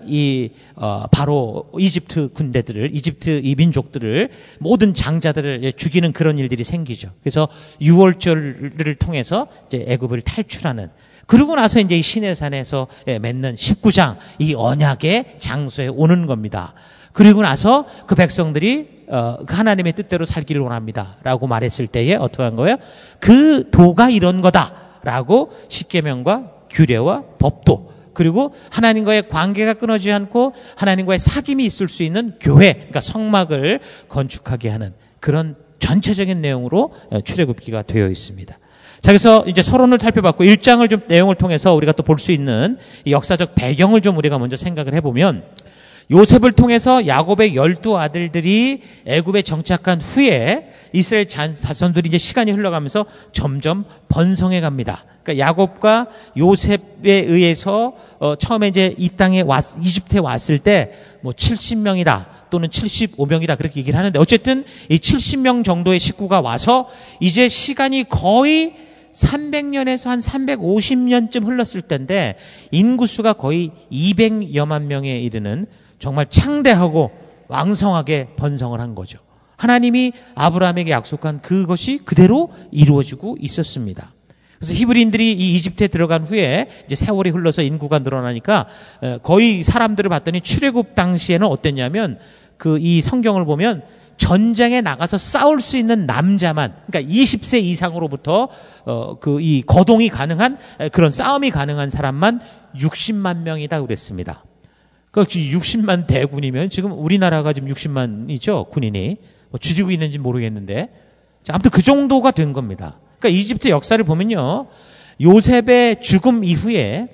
바로 이집트 군대들을, 이집트 이 민족들을, 모든 장자들을 죽이는 그런 일들이 생기죠. 그래서 유월절을 통해서 이제 애굽을 탈출하는, 그러고 나서 이제 이 시내산에서 맺는 19장 이 언약의 장소에 오는 겁니다. 그리고 나서 그 백성들이 그 하나님의 뜻대로 살기를 원합니다라고 말했을 때에 어떻게 한 거예요? 그 도가 이런 거다. 라고 십계명과 규례와 법도, 그리고 하나님과의 관계가 끊어지지 않고 하나님과의 사귐이 있을 수 있는 교회, 그러니까 성막을 건축하게 하는 그런 전체적인 내용으로 출애굽기가 되어 있습니다. 자, 그래서 이제 서론을 살펴봤고 1장을 좀 내용을 통해서 우리가 또 볼 수 있는 이 역사적 배경을 좀 우리가 먼저 생각을 해보면, 요셉을 통해서 야곱의 12아들들이 애굽에 정착한 후에 이스라엘 자손들이 이제 시간이 흘러가면서 점점 번성해 갑니다. 그러니까 야곱과 요셉에 의해서 처음에 이제 이 땅에 이집트에 왔을 때 뭐 70명이다 또는 75명이다 그렇게 얘기를 하는데, 어쨌든 이 70명 정도의 식구가 와서 이제 시간이 거의 300년에서 한 350년쯤 흘렀을 때인데 인구수가 거의 200여만 명에 이르는 정말 창대하고 왕성하게 번성을 한 거죠. 하나님이 아브라함에게 약속한 그것이 그대로 이루어지고 있었습니다. 그래서 히브리인들이 이 이집트에 들어간 후에 이제 세월이 흘러서 인구가 늘어나니까 거의 사람들을 봤더니 출애굽 당시에는 어땠냐면 이 성경을 보면 전쟁에 나가서 싸울 수 있는 남자만, 그러니까 20세 이상으로부터 이 거동이 가능한 그런 싸움이 가능한 사람만 60만 명이다 그랬습니다. 그 60만 대군이면 지금 우리나라가 지금 60만이죠, 군인이. 쥐지고 있는지 모르겠는데. 아무튼 그 정도가 된 겁니다. 그러니까 이집트 역사를 보면요, 요셉의 죽음 이후에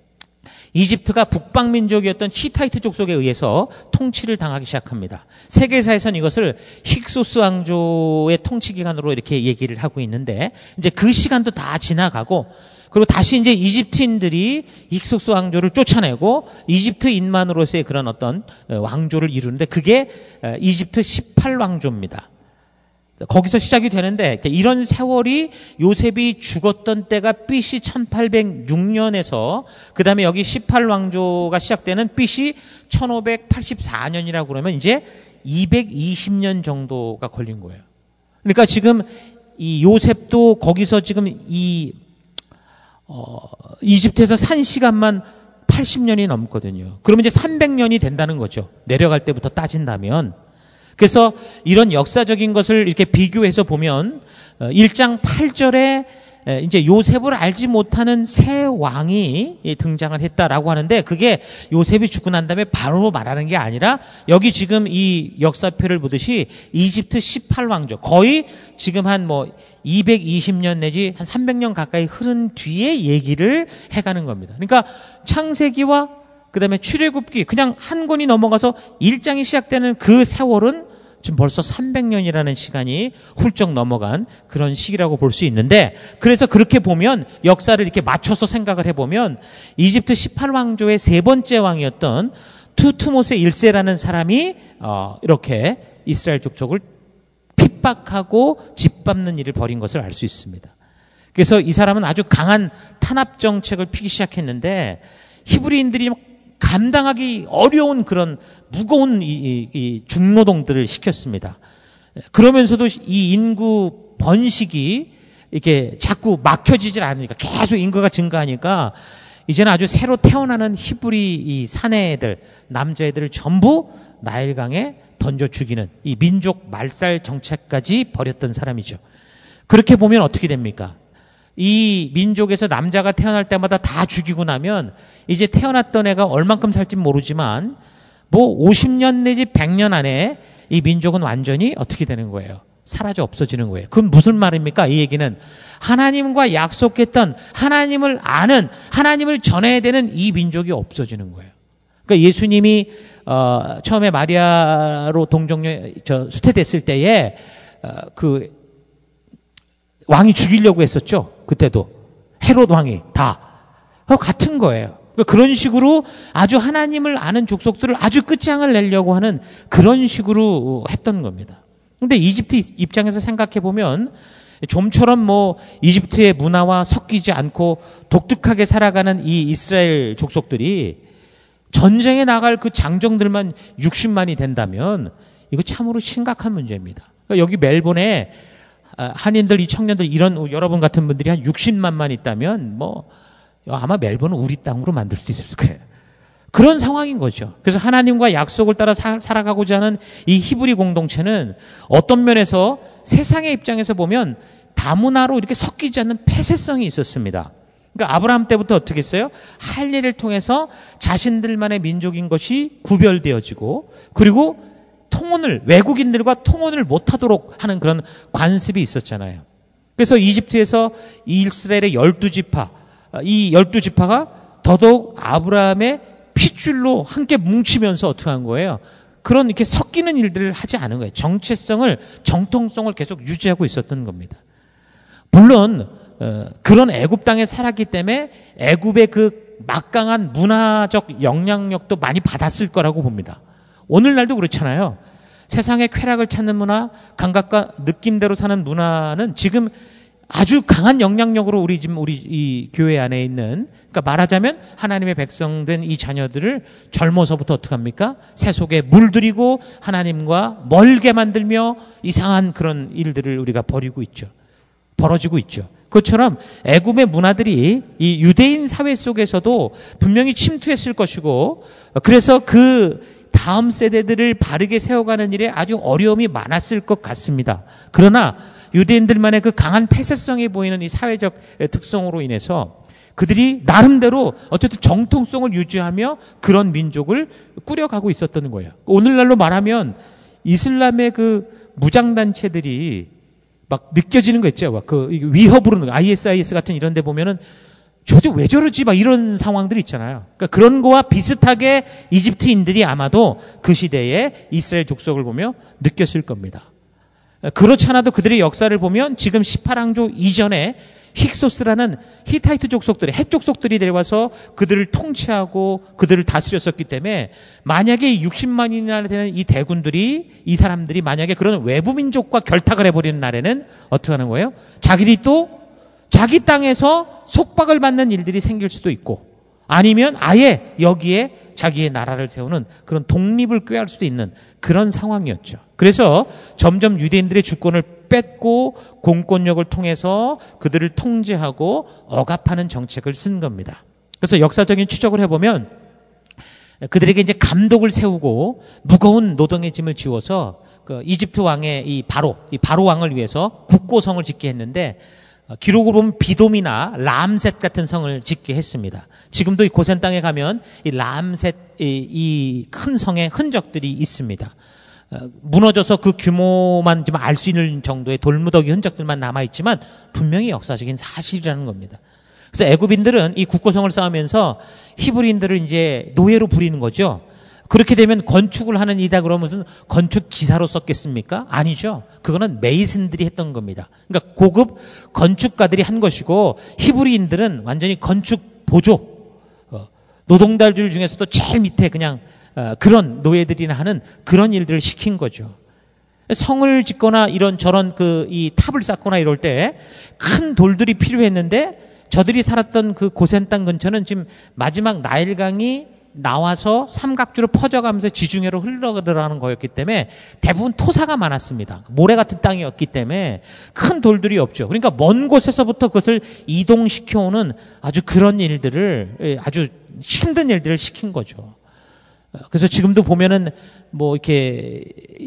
이집트가 북방민족이었던 히타이트족 속에 의해서 통치를 당하기 시작합니다. 세계사에서는 이것을 힉소스 왕조의 통치 기간으로 이렇게 얘기를 하고 있는데, 이제 그 시간도 다 지나가고, 그리고 다시 이제 이집트인들이 힉소스 왕조를 쫓아내고 이집트인만으로서의 그런 어떤 왕조를 이루는데, 그게 이집트 18왕조입니다. 거기서 시작이 되는데, 이런 세월이 요셉이 죽었던 때가 BC 1806년에서 그 다음에 여기 18왕조가 시작되는 BC 1584년이라고 그러면 이제 220년 정도가 걸린 거예요. 그러니까 지금 이 요셉도 거기서 지금 이집트에서 산 시간만 80년이 넘거든요. 그러면 이제 300년이 된다는 거죠. 내려갈 때부터 따진다면. 그래서 이런 역사적인 것을 이렇게 비교해서 보면 1장 8절에 이제 요셉을 알지 못하는 새 왕이 등장을 했다라고 하는데, 그게 요셉이 죽고 난 다음에 바로 말하는 게 아니라 여기 지금 이 역사표를 보듯이 이집트 18왕조, 거의 지금 한 220년 내지 한 300년 가까이 흐른 뒤에 얘기를 해가는 겁니다. 그러니까 창세기와 그 다음에 출애굽기 그냥 한 권이 넘어가서 1장이 시작되는 그 세월은 지금 벌써 300년이라는 시간이 훌쩍 넘어간 그런 시기라고 볼 수 있는데, 그래서 그렇게 보면 역사를 이렇게 맞춰서 생각을 해보면 이집트 18왕조의 세 번째 왕이었던 투트모스 1세라는 사람이 이렇게 이스라엘 족속을 핍박하고 짓밟는 일을 벌인 것을 알 수 있습니다. 그래서 이 사람은 아주 강한 탄압 정책을 피기 시작했는데 히브리인들이 감당하기 어려운 그런 무거운 이 중노동들을 시켰습니다. 그러면서도 이 인구 번식이 이렇게 자꾸 막혀지질 않으니까 계속 인구가 증가하니까 이제는 아주 새로 태어나는 히브리 이 사내애들, 남자애들을 전부 나일강에 던져 죽이는 이 민족 말살 정책까지 벌였던 사람이죠. 그렇게 보면 어떻게 됩니까? 이 민족에서 남자가 태어날 때마다 다 죽이고 나면 이제 태어났던 애가 얼만큼 살지 모르지만 뭐 50년 내지 100년 안에 이 민족은 완전히 어떻게 되는 거예요? 사라져 없어지는 거예요. 그건 무슨 말입니까? 이 얘기는 하나님과 약속했던 하나님을 아는 하나님을 전해야 되는 이 민족이 없어지는 거예요. 그러니까 예수님이 처음에 마리아로 수태됐을 때에 그 왕이 죽이려고 했었죠. 그때도 헤롯 왕이 다 같은 거예요. 그런 식으로 아주 하나님을 아는 족속들을 아주 끝장을 내려고 하는 그런 식으로 했던 겁니다. 근데 이집트 입장에서 생각해 보면 좀처럼 뭐 이집트의 문화와 섞이지 않고 독특하게 살아가는 이 이스라엘 족속들이 전쟁에 나갈 그 장정들만 60만이 된다면 이거 참으로 심각한 문제입니다. 그러니까 여기 멜본에 한인들, 이 청년들 이런 여러분 같은 분들이 한 60만만 있다면 뭐 아마 멜본은 우리 땅으로 만들 수도 있을 거예요. 그런 상황인 거죠. 그래서 하나님과 약속을 따라 살아가고자 하는 이 히브리 공동체는 어떤 면에서 세상의 입장에서 보면 다문화로 이렇게 섞이지 않는 폐쇄성이 있었습니다. 그러니까 아브라함 때부터 어떻게 했어요? 할례를 통해서 자신들만의 민족인 것이 구별되어지고 그리고 외국인들과 통혼을 못하도록 하는 그런 관습이 있었잖아요. 그래서 이집트에서 이스라엘의 12지파, 이 12지파가 더더욱 아브라함의 핏줄로 함께 뭉치면서 어떻게 한 거예요? 그런 이렇게 섞이는 일들을 하지 않은 거예요. 정통성을 계속 유지하고 있었던 겁니다. 물론 그런 애굽 땅에 살았기 때문에 애굽의 그 막강한 문화적 영향력도 많이 받았을 거라고 봅니다. 오늘날도 그렇잖아요. 세상의 쾌락을 찾는 문화, 감각과 느낌대로 사는 문화는 지금 아주 강한 영향력으로 우리 이 교회 안에 있는, 그러니까 말하자면 하나님의 백성된 이 자녀들을 젊어서부터 어떻게 합니까? 세속에 물들이고 하나님과 멀게 만들며 이상한 그런 일들을 우리가 벌어지고 있죠. 그것처럼 애굽의 문화들이 이 유대인 사회 속에서도 분명히 침투했을 것이고, 그래서 그 다음 세대들을 바르게 세워가는 일에 아주 어려움이 많았을 것 같습니다. 그러나 유대인들만의 그 강한 폐쇄성이 보이는 이 사회적 특성으로 인해서 그들이 나름대로 어쨌든 정통성을 유지하며 그런 민족을 꾸려가고 있었던 거예요. 오늘날로 말하면 이슬람의 그 무장단체들이 막 느껴지는 거 있죠. 막 그 위협으로 ISIS 같은 이런 데 보면은 왜 저러지? 막 이런 상황들이 있잖아요. 그러니까 그런 거와 비슷하게 이집트인들이 아마도 그 시대에 이스라엘 족속을 보며 느꼈을 겁니다. 그렇지 않아도 그들의 역사를 보면 지금 18왕조 이전에 힉소스라는 히타이트 족속들이, 핵 족속들이 내려와서 그들을 통치하고 그들을 다스렸었기 때문에 만약에 60만이나 되는 이 대군들이, 이 사람들이 만약에 그런 외부 민족과 결탁을 해버리는 날에는 어떻게 하는 거예요? 자기들이 또 자기 땅에서 속박을 받는 일들이 생길 수도 있고, 아니면 아예 여기에 자기의 나라를 세우는 그런 독립을 꾀할 수도 있는 그런 상황이었죠. 그래서 점점 유대인들의 주권을 뺏고 공권력을 통해서 그들을 통제하고 억압하는 정책을 쓴 겁니다. 그래서 역사적인 추적을 해보면 그들에게 이제 감독을 세우고 무거운 노동의 짐을 지워서 그 이집트 왕의 이 바로 왕을 위해서 국고성을 짓게 했는데, 기록으로 보면 비돔이나 람셋 같은 성을 짓게 했습니다. 지금도 이 고센 땅에 가면 이 람셋 이 큰 성의 흔적들이 있습니다. 무너져서 그 규모만 좀 알 수 있는 정도의 돌무더기 흔적들만 남아있지만 분명히 역사적인 사실이라는 겁니다. 그래서 애굽인들은 이 국고성을 쌓으면서 히브리인들을 이제 노예로 부리는 거죠. 그렇게 되면 건축을 하는 이다 그러면 무슨 건축 기사로 썼겠습니까? 아니죠. 그거는 메이슨들이 했던 겁니다. 그러니까 고급 건축가들이 한 것이고, 히브리인들은 완전히 건축 보조, 노동자들 중에서도 제일 밑에 그냥 그런 노예들이나 하는 그런 일들을 시킨 거죠. 성을 짓거나 이런저런 이 탑을 쌓거나 이럴 때 큰 돌들이 필요했는데, 저들이 살았던 그 고센 땅 근처는 지금 마지막 나일강이 나와서 삼각주로 퍼져가면서 지중해로 흘러들어가는 거였기 때문에 대부분 토사가 많았습니다. 모래 같은 땅이었기 때문에 큰 돌들이 없죠. 그러니까 먼 곳에서부터 그것을 이동시켜오는 아주 그런 일들을, 아주 힘든 일들을 시킨 거죠. 그래서 지금도 보면은 뭐 이렇게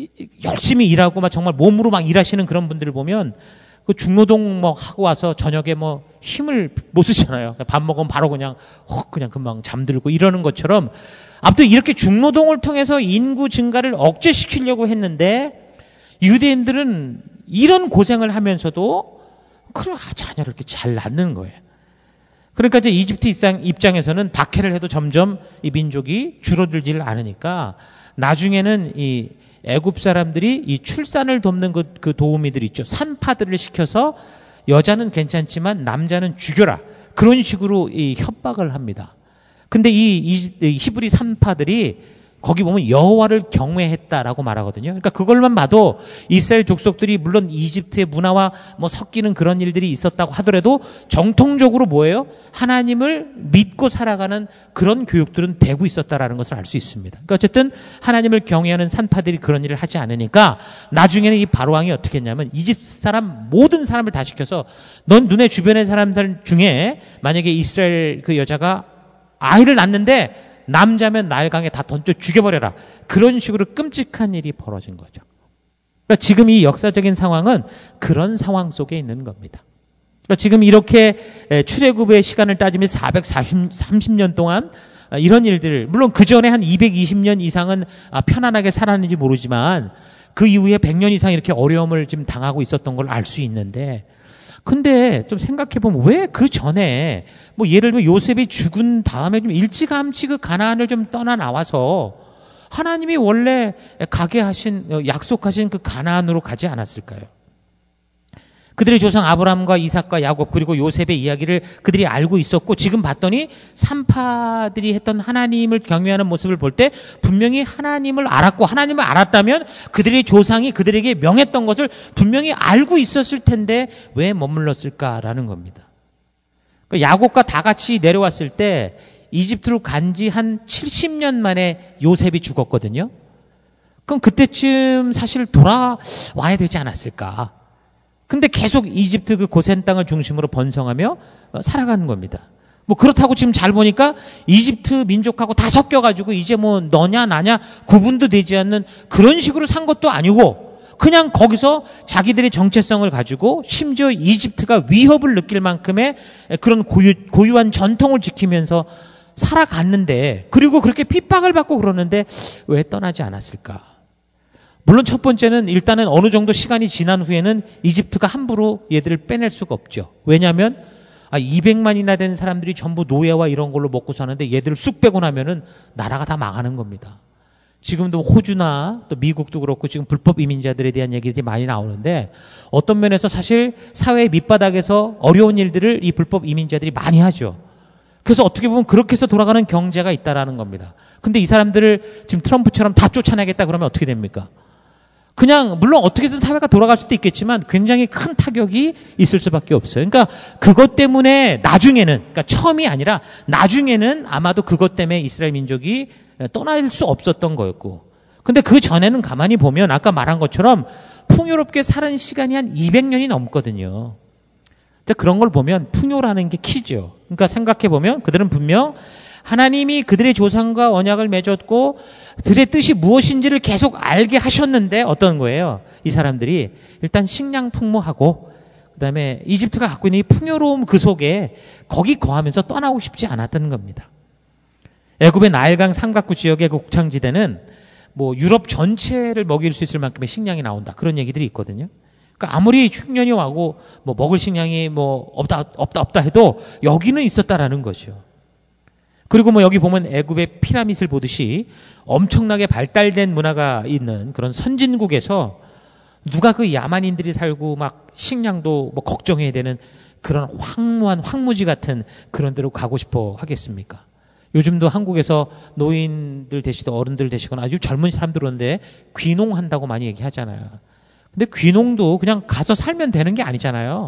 열심히 일하고 막 정말 몸으로 막 일하시는 그런 분들을 보면 그 중노동 뭐 하고 와서 저녁에 뭐 힘을 못 쓰잖아요. 밥 먹으면 바로 그냥 금방 잠들고 이러는 것처럼 아무튼 이렇게 중노동을 통해서 인구 증가를 억제시키려고 했는데 유대인들은 이런 고생을 하면서도 그런 자녀를 이렇게 잘 낳는 거예요. 그러니까 이제 이집트 입장에서는 박해를 해도 점점 이 민족이 줄어들지를 않으니까 나중에는 이 애굽 사람들이 이 출산을 돕는 그 도우미들 있죠. 산파들을 시켜서 여자는 괜찮지만 남자는 죽여라. 그런 식으로 이 협박을 합니다. 근데 이 히브리 산파들이 거기 보면 여호와를 경외했다라고 말하거든요. 그러니까 그걸만 봐도 이스라엘 족속들이 물론 이집트의 문화와 뭐 섞이는 그런 일들이 있었다고 하더라도 정통적으로 뭐예요? 하나님을 믿고 살아가는 그런 교육들은 되고 있었다라는 것을 알 수 있습니다. 그러니까 어쨌든 하나님을 경외하는 산파들이 그런 일을 하지 않으니까 나중에는 이 바로왕이 어떻게 했냐면 이집트 사람 모든 사람을 다 시켜서 넌 눈에 주변의 사람들 중에 만약에 이스라엘 그 여자가 아이를 낳는데 남자면 나일강에 다 던져 죽여버려라. 그런 식으로 끔찍한 일이 벌어진 거죠. 그러니까 지금 이 역사적인 상황은 그런 상황 속에 있는 겁니다. 그러니까 지금 이렇게 출애굽의 시간을 따지면 430년 동안 이런 일들을 물론 그 전에 한 220년 이상은 편안하게 살았는지 모르지만 그 이후에 100년 이상 이렇게 어려움을 지금 당하고 있었던 걸 알 수 있는데 근데 좀 생각해보면 왜 그 전에 뭐 예를 들면 요셉이 죽은 다음에 좀 일찌감치 그 가나안을 좀 떠나 나와서 하나님이 원래 가게 하신 약속하신 그 가나안으로 가지 않았을까요? 그들의 조상 아브라함과 이삭과 야곱 그리고 요셉의 이야기를 그들이 알고 있었고 지금 봤더니 산파들이 했던 하나님을 경외하는 모습을 볼 때 분명히 하나님을 알았고 하나님을 알았다면 그들의 조상이 그들에게 명했던 것을 분명히 알고 있었을 텐데 왜 머물렀을까라는 겁니다. 그러니까 야곱과 다 같이 내려왔을 때 이집트로 간 지 한 70년 만에 요셉이 죽었거든요. 그럼 그때쯤 사실 돌아와야 되지 않았을까? 근데 계속 이집트 그 고센 땅을 중심으로 번성하며 살아가는 겁니다. 뭐 그렇다고 지금 잘 보니까 이집트 민족하고 다 섞여가지고 이제 뭐 너냐 나냐 구분도 되지 않는 그런 식으로 산 것도 아니고 그냥 거기서 자기들의 정체성을 가지고 심지어 이집트가 위협을 느낄 만큼의 그런 고유한 전통을 지키면서 살아갔는데 그리고 그렇게 핍박을 받고 그러는데 왜 떠나지 않았을까? 물론 첫 번째는 일단은 어느 정도 시간이 지난 후에는 이집트가 함부로 얘들을 빼낼 수가 없죠. 왜냐하면 200만이나 된 사람들이 전부 노예와 이런 걸로 먹고 사는데 얘들을 쑥 빼고 나면은 나라가 다 망하는 겁니다. 지금도 호주나 또 미국도 그렇고 지금 불법 이민자들에 대한 얘기들이 많이 나오는데 어떤 면에서 사실 사회의 밑바닥에서 어려운 일들을 이 불법 이민자들이 많이 하죠. 그래서 어떻게 보면 그렇게 해서 돌아가는 경제가 있다라는 겁니다. 근데 이 사람들을 지금 트럼프처럼 다 쫓아내겠다 그러면 어떻게 됩니까? 그냥 물론 어떻게든 사회가 돌아갈 수도 있겠지만 굉장히 큰 타격이 있을 수밖에 없어요. 그러니까 그것 때문에 나중에는 그러니까 처음이 아니라 나중에는 아마도 그것 때문에 이스라엘 민족이 떠날 수 없었던 거였고 근데 그 전에는 가만히 보면 아까 말한 것처럼 풍요롭게 사는 시간이 한 200년이 넘거든요. 그런 걸 보면 풍요라는 게 키죠. 그러니까 생각해 보면 그들은 분명 하나님이 그들의 조상과 언약을 맺었고 그들의 뜻이 무엇인지를 계속 알게 하셨는데 어떤 거예요? 이 사람들이 일단 식량 풍부하고 그다음에 이집트가 갖고 있는 이 풍요로움 그 속에 거기 거하면서 떠나고 싶지 않았던 겁니다. 애굽의 나일강 삼각구 지역의 그 곡창지대는 뭐 유럽 전체를 먹일 수 있을 만큼의 식량이 나온다. 그런 얘기들이 있거든요. 그러니까 아무리 흉년이 와고 뭐 먹을 식량이 뭐 없다 해도 여기는 있었다라는 거죠. 그리고 뭐 여기 보면 애굽의 피라밋을 보듯이 엄청나게 발달된 문화가 있는 그런 선진국에서 누가 그 야만인들이 살고 막 식량도 뭐 걱정해야 되는 그런 황무한 황무지 같은 그런 데로 가고 싶어 하겠습니까? 요즘도 한국에서 노인들 되시든 어른들 되시거나 아주 젊은 사람들 오는데 귀농한다고 많이 얘기하잖아요. 근데 귀농도 그냥 가서 살면 되는 게 아니잖아요.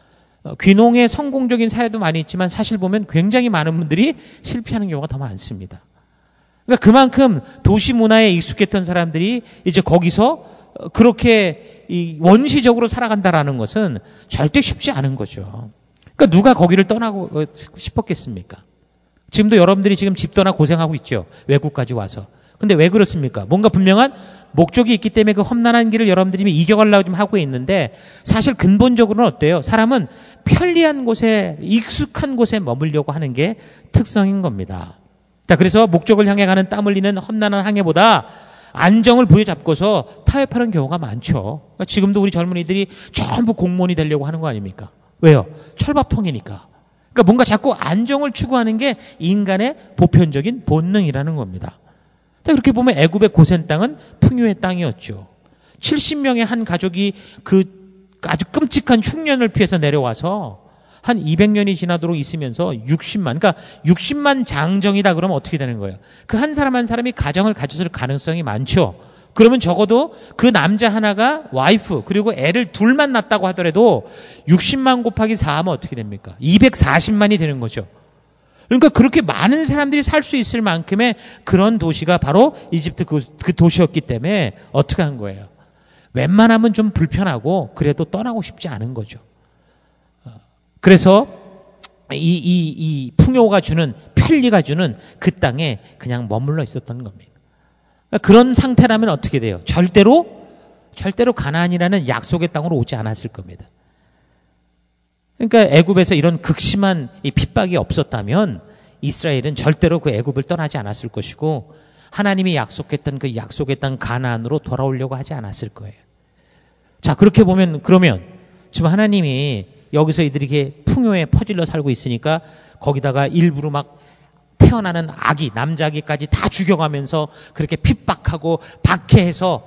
귀농의 성공적인 사례도 많이 있지만 사실 보면 굉장히 많은 분들이 실패하는 경우가 더 많습니다. 그러니까 그만큼 도시 문화에 익숙했던 사람들이 이제 거기서 그렇게 원시적으로 살아간다라는 것은 절대 쉽지 않은 거죠. 그러니까 누가 거기를 떠나고 싶었겠습니까? 지금도 여러분들이 지금 집 떠나 고생하고 있죠. 외국까지 와서. 근데 왜 그렇습니까? 뭔가 분명한 목적이 있기 때문에 그 험난한 길을 여러분들이 이겨가려고 좀 하고 있는데 사실 근본적으로는 어때요? 사람은 편리한 곳에 익숙한 곳에 머물려고 하는 게 특성인 겁니다. 자, 그래서 목적을 향해 가는 땀 흘리는 험난한 항해보다 안정을 부여잡고서 타협하는 경우가 많죠. 그러니까 지금도 우리 젊은이들이 전부 공무원이 되려고 하는 거 아닙니까? 왜요? 철밥통이니까. 그러니까 뭔가 자꾸 안정을 추구하는 게 인간의 보편적인 본능이라는 겁니다. 그렇게 보면 애굽의 고센 땅은 풍요의 땅이었죠. 70명의 한 가족이 그 아주 끔찍한 흉년을 피해서 내려와서 한 200년이 지나도록 있으면서 60만, 그러니까 60만 장정이다 그러면 어떻게 되는 거예요? 그 한 사람 한 사람이 가정을 가졌을 가능성이 많죠. 그러면 적어도 그 남자 하나가 와이프 그리고 애를 둘만 낳았다고 하더라도 60만 곱하기 4하면 어떻게 됩니까? 240만이 되는 거죠. 그러니까 그렇게 많은 사람들이 살 수 있을 만큼의 그런 도시가 바로 이집트 그 도시였기 때문에 어떻게 한 거예요? 웬만하면 좀 불편하고 그래도 떠나고 싶지 않은 거죠. 그래서 이 풍요가 주는 편리가 주는 그 땅에 그냥 머물러 있었던 겁니다. 그런 상태라면 어떻게 돼요? 절대로 가나안이라는 약속의 땅으로 오지 않았을 겁니다. 그러니까 애굽에서 이런 극심한 이 핍박이 없었다면 이스라엘은 절대로 그 애굽을 떠나지 않았을 것이고 하나님이 약속했던 그 약속의 땅 가나안으로 돌아오려고 하지 않았을 거예요. 자, 그렇게 보면 그러면 지금 하나님이 여기서 이들에게 풍요에 퍼질러 살고 있으니까 거기다가 일부러 막 태어나는 아기, 남자 아기까지 다 죽여가면서 그렇게 핍박하고 박해해서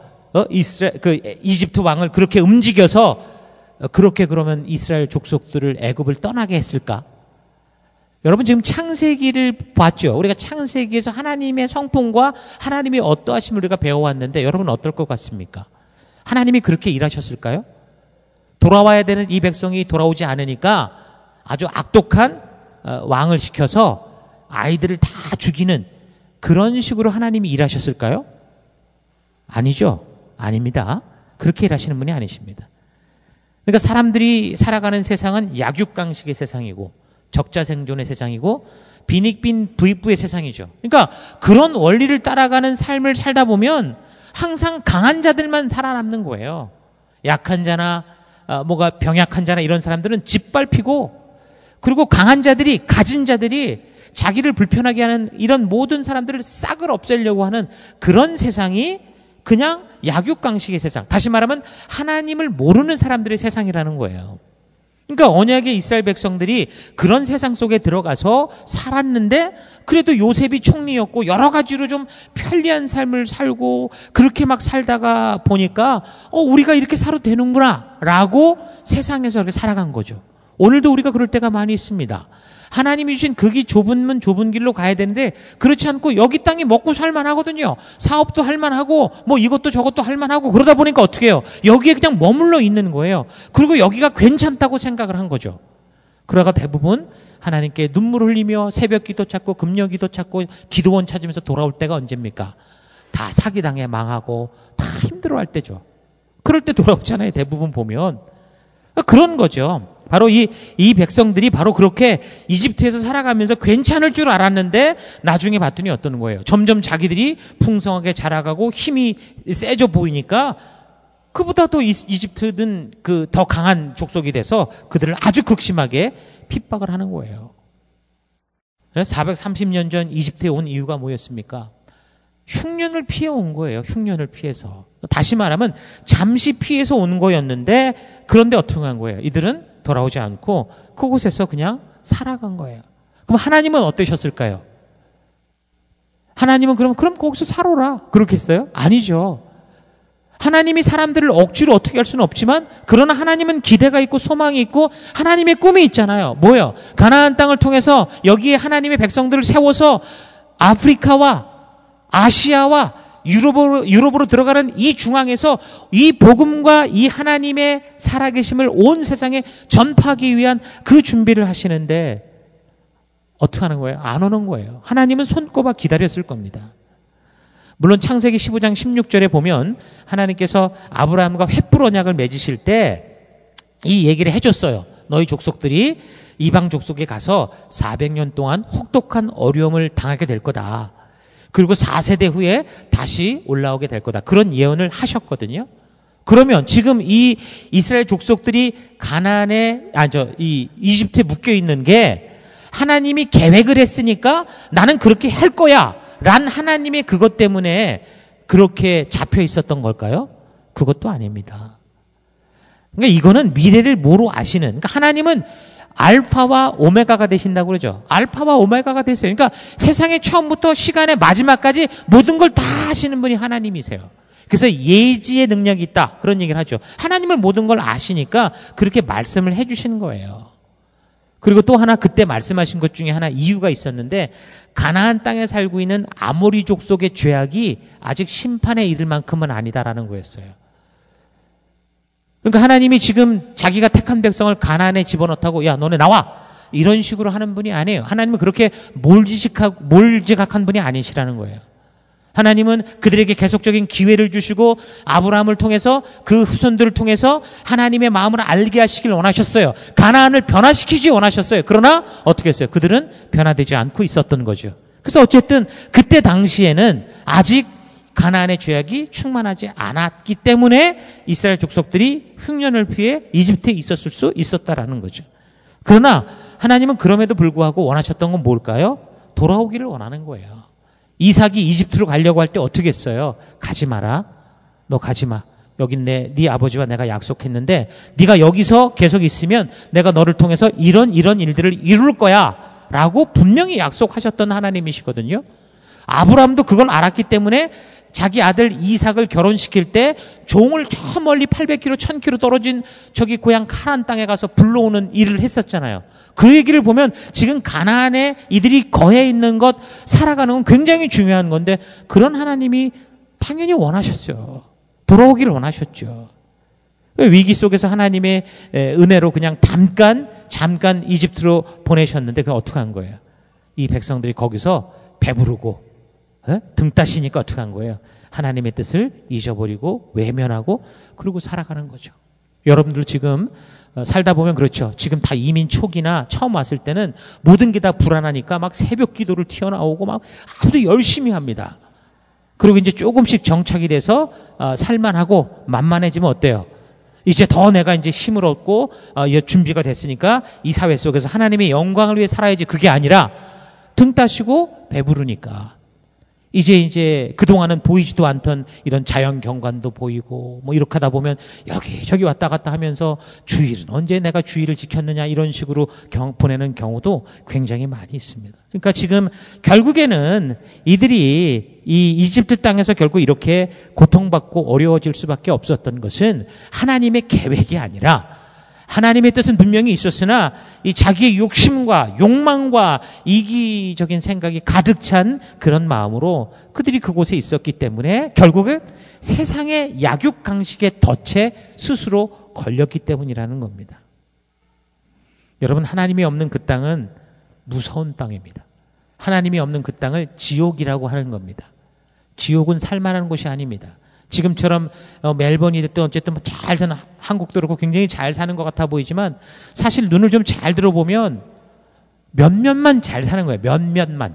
이집트 왕을 그렇게 움직여서 그렇게 그러면 이스라엘 족속들을 애굽을 떠나게 했을까? 여러분 지금 창세기를 봤죠. 우리가 창세기에서 하나님의 성품과 하나님의 어떠하심을 우리가 배워왔는데 여러분 어떨 것 같습니까? 하나님이 그렇게 일하셨을까요? 돌아와야 되는 이 백성이 돌아오지 않으니까 아주 악독한 왕을 시켜서 아이들을 다 죽이는 그런 식으로 하나님이 일하셨을까요? 아니죠. 아닙니다. 그렇게 일하시는 분이 아니십니다. 그러니까 사람들이 살아가는 세상은 약육강식의 세상이고 적자생존의 세상이고 빈익빈 부익부의 세상이죠. 그러니까 그런 원리를 따라가는 삶을 살다 보면 항상 강한 자들만 살아남는 거예요. 약한 자나 뭐가 병약한 자나 이런 사람들은 짓밟히고 그리고 강한 자들이 가진 자들이 자기를 불편하게 하는 이런 모든 사람들을 싹을 없애려고 하는 그런 세상이 그냥 약육강식의 세상. 다시 말하면 하나님을 모르는 사람들의 세상이라는 거예요. 그러니까 언약의 이스라엘 백성들이 그런 세상 속에 들어가서 살았는데 그래도 요셉이 총리였고 여러 가지로 좀 편리한 삶을 살고 그렇게 막 살다가 보니까 우리가 이렇게 살아도 되는구나 라고 세상에서 이렇게 살아간 거죠. 오늘도 우리가 그럴 때가 많이 있습니다. 하나님이 주신 극이 좁은 문 좁은 길로 가야 되는데 그렇지 않고 여기 땅이 먹고 살만하거든요. 사업도 할만하고 뭐 이것도 저것도 할만하고 그러다 보니까 어떻게 해요? 여기에 그냥 머물러 있는 거예요. 그리고 여기가 괜찮다고 생각을 한 거죠. 그러다가 대부분 하나님께 눈물 흘리며 새벽 기도 찾고 금요 기도 찾고 기도원 찾으면서 돌아올 때가 언제입니까? 다 사기당해 망하고 다 힘들어할 때죠. 그럴 때 돌아오잖아요. 대부분 보면. 그런 거죠. 바로 이 백성들이 바로 그렇게 이집트에서 살아가면서 괜찮을 줄 알았는데 나중에 봤더니 어떤 거예요? 점점 자기들이 풍성하게 자라가고 힘이 세져 보이니까 그보다 또 이집트는 그 더 강한 족속이 돼서 그들을 아주 극심하게 핍박을 하는 거예요. 430년 전 이집트에 온 이유가 뭐였습니까? 흉년을 피해 온 거예요. 흉년을 피해서. 다시 말하면 잠시 피해서 온 거였는데 그런데 어떻게 한 거예요? 이들은 돌아오지 않고 그곳에서 그냥 살아간 거예요. 그럼 하나님은 어떠셨을까요? 하나님은 그럼 거기서 살아라 그렇겠어요? 아니죠. 하나님이 사람들을 억지로 어떻게 할 수는 없지만 그러나 하나님은 기대가 있고 소망이 있고 하나님의 꿈이 있잖아요. 뭐예요? 가나안 땅을 통해서 여기에 하나님의 백성들을 세워서 아프리카와 아시아와 유럽으로 들어가는 이 중앙에서 이 복음과 이 하나님의 살아계심을 온 세상에 전파하기 위한 그 준비를 하시는데 어떻게 하는 거예요? 안 오는 거예요. 하나님은 손꼽아 기다렸을 겁니다. 물론 창세기 15장 16절에 보면 하나님께서 아브라함과 횃불 언약을 맺으실 때 이 얘기를 해줬어요. 너희 족속들이 이방 족속에 가서 400년 동안 혹독한 어려움을 당하게 될 거다. 그리고 4세대 후에 다시 올라오게 될 거다. 그런 예언을 하셨거든요. 그러면 지금 이 이스라엘 족속들이 이 이집트에 묶여 있는 게 하나님이 계획을 했으니까 나는 그렇게 할 거야. 란 하나님의 그것 때문에 그렇게 잡혀 있었던 걸까요? 그것도 아닙니다. 그러니까 이거는 미래를 뭐로 아시는, 그러니까 하나님은 알파와 오메가가 되신다고 그러죠. 알파와 오메가가 되세요. 그러니까 세상의 처음부터 시간의 마지막까지 모든 걸 다 하시는 분이 하나님이세요. 그래서 예지의 능력이 있다. 그런 얘기를 하죠. 하나님을 모든 걸 아시니까 그렇게 말씀을 해주시는 거예요. 그리고 또 하나 그때 말씀하신 것 중에 하나 이유가 있었는데 가나안 땅에 살고 있는 아모리 족속의 죄악이 아직 심판에 이를 만큼은 아니다라는 거였어요. 그러니까 하나님이 지금 자기가 택한 백성을 가나안에 집어넣다고 야 너네 나와 이런 식으로 하는 분이 아니에요. 하나님은 그렇게 몰지각한 분이 아니시라는 거예요. 하나님은 그들에게 계속적인 기회를 주시고 아브라함을 통해서 그 후손들을 통해서 하나님의 마음을 알게 하시길 원하셨어요. 가나안을 변화시키지 원하셨어요. 그러나 어떻게 했어요? 그들은 변화되지 않고 있었던 거죠. 그래서 어쨌든 그때 당시에는 아직 가나안의 죄악이 충만하지 않았기 때문에 이스라엘 족속들이 흉년을 피해 이집트에 있었을 수 있었다라는 거죠. 그러나 하나님은 그럼에도 불구하고 원하셨던 건 뭘까요? 돌아오기를 원하는 거예요. 이삭이 이집트로 가려고 할 때 어떻게 했어요? 가지 마라. 너 가지 마. 여긴 네 아버지와 내가 약속했는데 네가 여기서 계속 있으면 내가 너를 통해서 이런 일들을 이룰 거야 라고 분명히 약속하셨던 하나님이시거든요. 아브라함도 그걸 알았기 때문에 자기 아들 이삭을 결혼시킬 때 종을 저 멀리 800km, 1000km 떨어진 저기 고향 카란 땅에 가서 불러오는 일을 했었잖아요. 그 얘기를 보면 지금 가나안에 이들이 거해 있는 것, 살아가는 건 굉장히 중요한 건데 그런 하나님이 당연히 원하셨어요. 돌아오기를 원하셨죠. 위기 속에서 하나님의 은혜로 그냥 잠깐 이집트로 보내셨는데 그건 어떻게 한 거예요? 이 백성들이 거기서 배부르고 등 따시니까 어떻게 한 거예요? 하나님의 뜻을 잊어버리고 외면하고 그러고 살아가는 거죠. 여러분들 지금 살다 보면 그렇죠. 지금 다 이민 초기나 처음 왔을 때는 모든 게 다 불안하니까 막 새벽 기도를 튀어나오고 막 아무도 열심히 합니다. 그리고 이제 조금씩 정착이 돼서 살만하고 만만해지면 어때요? 이제 더 내가 이제 힘을 얻고 준비가 됐으니까 이 사회 속에서 하나님의 영광을 위해 살아야지 그게 아니라 등 따시고 배부르니까 이제 그동안은 보이지도 않던 이런 자연 경관도 보이고 뭐 이렇게 하다 보면 여기저기 왔다 갔다 하면서 주일은 언제 내가 주일을 지켰느냐 이런 식으로 보내는 경우도 굉장히 많이 있습니다. 그러니까 지금 결국에는 이들이 이 이집트 땅에서 결국 이렇게 고통받고 어려워질 수밖에 없었던 것은 하나님의 계획이 아니라 하나님의 뜻은 분명히 있었으나 이 자기의 욕심과 욕망과 이기적인 생각이 가득 찬 그런 마음으로 그들이 그곳에 있었기 때문에 결국은 세상의 약육강식의 덫에 스스로 걸렸기 때문이라는 겁니다. 여러분, 하나님이 없는 그 땅은 무서운 땅입니다. 하나님이 없는 그 땅을 지옥이라고 하는 겁니다. 지옥은 살만한 곳이 아닙니다. 지금처럼 멜번이 됐든 어쨌든 잘 사는 한국도 그렇고 굉장히 잘 사는 것 같아 보이지만 사실 눈을 좀 잘 들어보면 몇몇만 잘 사는 거예요. 몇몇만.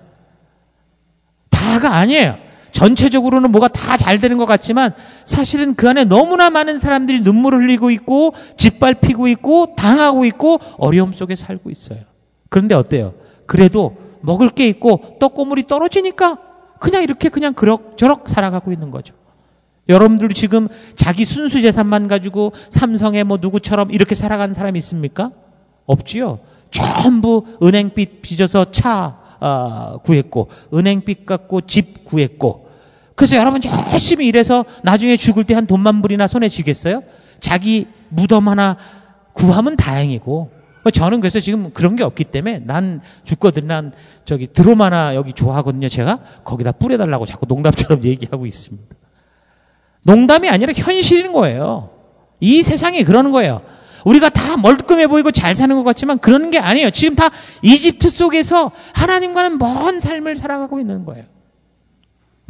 다가 아니에요. 전체적으로는 뭐가 다 잘 되는 것 같지만 사실은 그 안에 너무나 많은 사람들이 눈물을 흘리고 있고 짓밟히고 있고 당하고 있고 어려움 속에 살고 있어요. 그런데 어때요? 그래도 먹을 게 있고 떡고물이 떨어지니까 그냥 이렇게 그냥 그럭저럭 살아가고 있는 거죠. 여러분들 지금 자기 순수 재산만 가지고 삼성에 뭐 누구처럼 이렇게 살아가는 사람이 있습니까? 없지요. 전부 은행빚 빚어서 차 구했고 은행빚 갚고 집 구했고 그래서 여러분 열심히 일해서 나중에 죽을 때 한 돈만 불이나 손에 쥐겠어요? 자기 무덤 하나 구하면 다행이고 저는 그래서 지금 그런 게 없기 때문에 난 죽거든 난 저기 드럼 하나 여기 좋아하거든요. 제가 거기다 뿌려달라고 자꾸 농담처럼 얘기하고 있습니다. 농담이 아니라 현실인 거예요. 이 세상이 그러는 거예요. 우리가 다 멀끔해 보이고 잘 사는 것 같지만 그러는 게 아니에요. 지금 다 이집트 속에서 하나님과는 먼 삶을 살아가고 있는 거예요.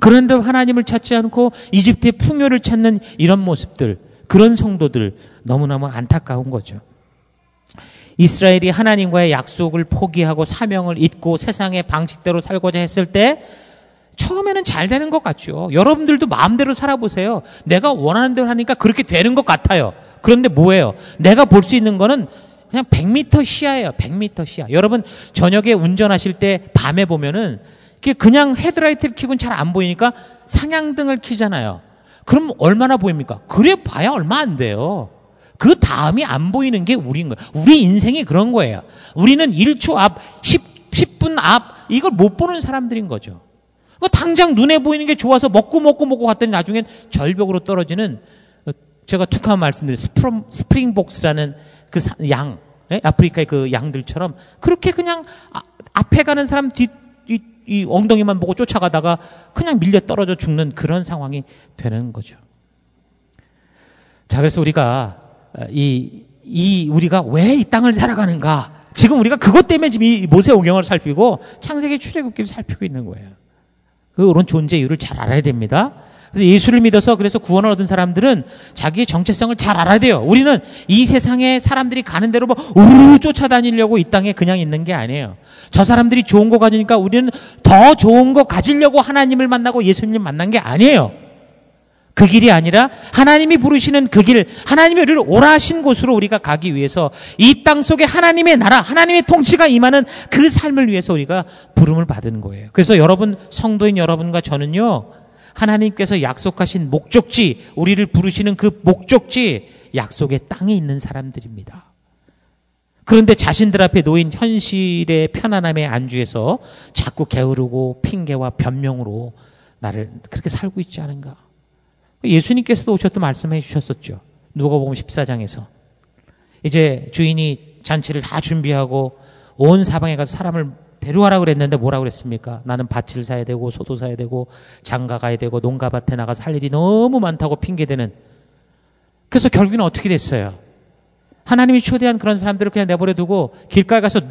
그런데 하나님을 찾지 않고 이집트의 풍요를 찾는 이런 모습들, 그런 성도들 너무너무 안타까운 거죠. 이스라엘이 하나님과의 약속을 포기하고 사명을 잊고 세상의 방식대로 살고자 했을 때 처음에는 잘 되는 것 같죠. 여러분들도 마음대로 살아보세요. 내가 원하는 대로 하니까 그렇게 되는 것 같아요. 그런데 뭐예요? 내가 볼 수 있는 거는 그냥 100m 시야예요. 100m 시야. 여러분 저녁에 운전하실 때 밤에 보면은 그냥 헤드라이트를 켜고는 잘 안 보이니까 상향등을 켜잖아요. 그럼 얼마나 보입니까? 그래 봐야 얼마 안 돼요. 그 다음이 안 보이는 게 우리인 거예요. 우리 인생이 그런 거예요. 우리는 1초 앞, 10분 앞 이걸 못 보는 사람들인 거죠. 당장 눈에 보이는 게 좋아서 먹고 갔더니 나중엔 절벽으로 떨어지는, 제가 툭 하면 말씀드린 스프링복스라는 그 양, 아프리카의 그 양들처럼 그렇게 그냥 앞에 가는 사람 이 엉덩이만 보고 쫓아가다가 그냥 밀려 떨어져 죽는 그런 상황이 되는 거죠. 자, 그래서 우리가 우리가 왜 이 땅을 살아가는가? 지금 우리가 그것 때문에 지금 이 모세오경을 살피고 창세기 출애굽기를 살피고 있는 거예요. 그런 존재 이유를 잘 알아야 됩니다. 그래서 예수를 믿어서 그래서 구원을 얻은 사람들은 자기의 정체성을 잘 알아야 돼요. 우리는 이 세상에 사람들이 가는 대로 우르르 쫓아다니려고 이 땅에 그냥 있는 게 아니에요. 저 사람들이 좋은 거 가지니까 우리는 더 좋은 거 가지려고 하나님을 만나고 예수님을 만난 게 아니에요. 그 길이 아니라 하나님이 부르시는 그 길, 하나님이 우리를 오라 하신 곳으로 우리가 가기 위해서 이 땅 속에 하나님의 나라, 하나님의 통치가 임하는 그 삶을 위해서 우리가 부름을 받은 거예요. 그래서 여러분, 성도인 여러분과 저는요, 하나님께서 약속하신 목적지, 우리를 부르시는 그 목적지, 약속의 땅에 있는 사람들입니다. 그런데 자신들 앞에 놓인 현실의 편안함에 안주해서 자꾸 게으르고 핑계와 변명으로 나를 그렇게 살고 있지 않은가. 예수님께서도 오셔서 말씀해 주셨었죠. 누가복음 14장에서. 이제 주인이 잔치를 다 준비하고 온 사방에 가서 사람을 데려와라 그랬는데 뭐라고 그랬습니까? 나는 밭을 사야 되고 소도 사야 되고 장가 가야 되고 농가밭에 나가서 할 일이 너무 많다고 핑계대는. 그래서 결국에는 어떻게 됐어요? 하나님이 초대한 그런 사람들을 그냥 내버려 두고 길가에 가서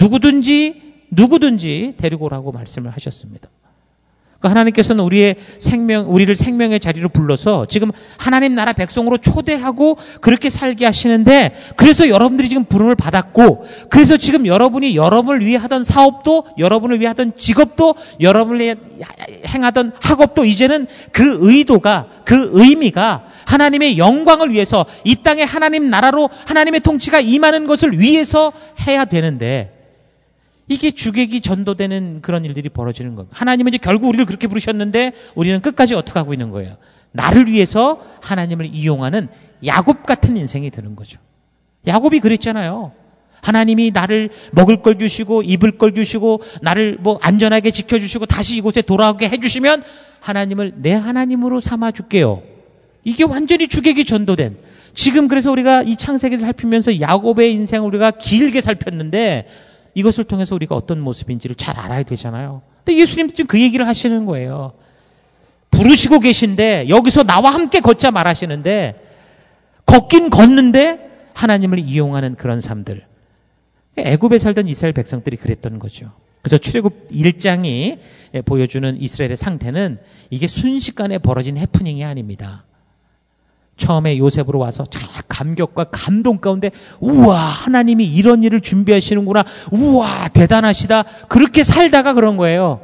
누구든지 데리고 오라고 말씀을 하셨습니다. 그러니까 하나님께서는 우리를 생명의 자리로 불러서 지금 하나님 나라 백성으로 초대하고 그렇게 살게 하시는데, 그래서 여러분들이 지금 부름을 받았고, 그래서 지금 여러분이 여러분을 위해 하던 사업도, 여러분을 위해 하던 직업도, 여러분을 위해 행하던 학업도 이제는 그 의도가, 그 의미가 하나님의 영광을 위해서 이 땅에 하나님 나라로 하나님의 통치가 임하는 것을 위해서 해야 되는데, 이게 주객이 전도되는 그런 일들이 벌어지는 겁니다. 하나님은 이제 결국 우리를 그렇게 부르셨는데 우리는 끝까지 어떻게 하고 있는 거예요? 나를 위해서 하나님을 이용하는 야곱 같은 인생이 되는 거죠. 야곱이 그랬잖아요. 하나님이 나를 먹을 걸 주시고 입을 걸 주시고 나를 안전하게 지켜주시고 다시 이곳에 돌아오게 해주시면 하나님을 내 하나님으로 삼아줄게요. 이게 완전히 주객이 전도된. 지금 그래서 우리가 이 창세기를 살피면서 야곱의 인생을 우리가 길게 살폈는데 이것을 통해서 우리가 어떤 모습인지를 잘 알아야 되잖아요. 근데 예수님도 지금 그 얘기를 하시는 거예요. 부르시고 계신데 여기서 나와 함께 걷자 말하시는데 걷긴 걷는데 하나님을 이용하는 그런 삶들. 애굽에 살던 이스라엘 백성들이 그랬던 거죠. 그래서 출애굽 1장이 보여주는 이스라엘의 상태는 이게 순식간에 벌어진 해프닝이 아닙니다. 처음에 요셉으로 와서 감격과 감동 가운데 우와 하나님이 이런 일을 준비하시는구나, 우와 대단하시다, 그렇게 살다가 그런 거예요.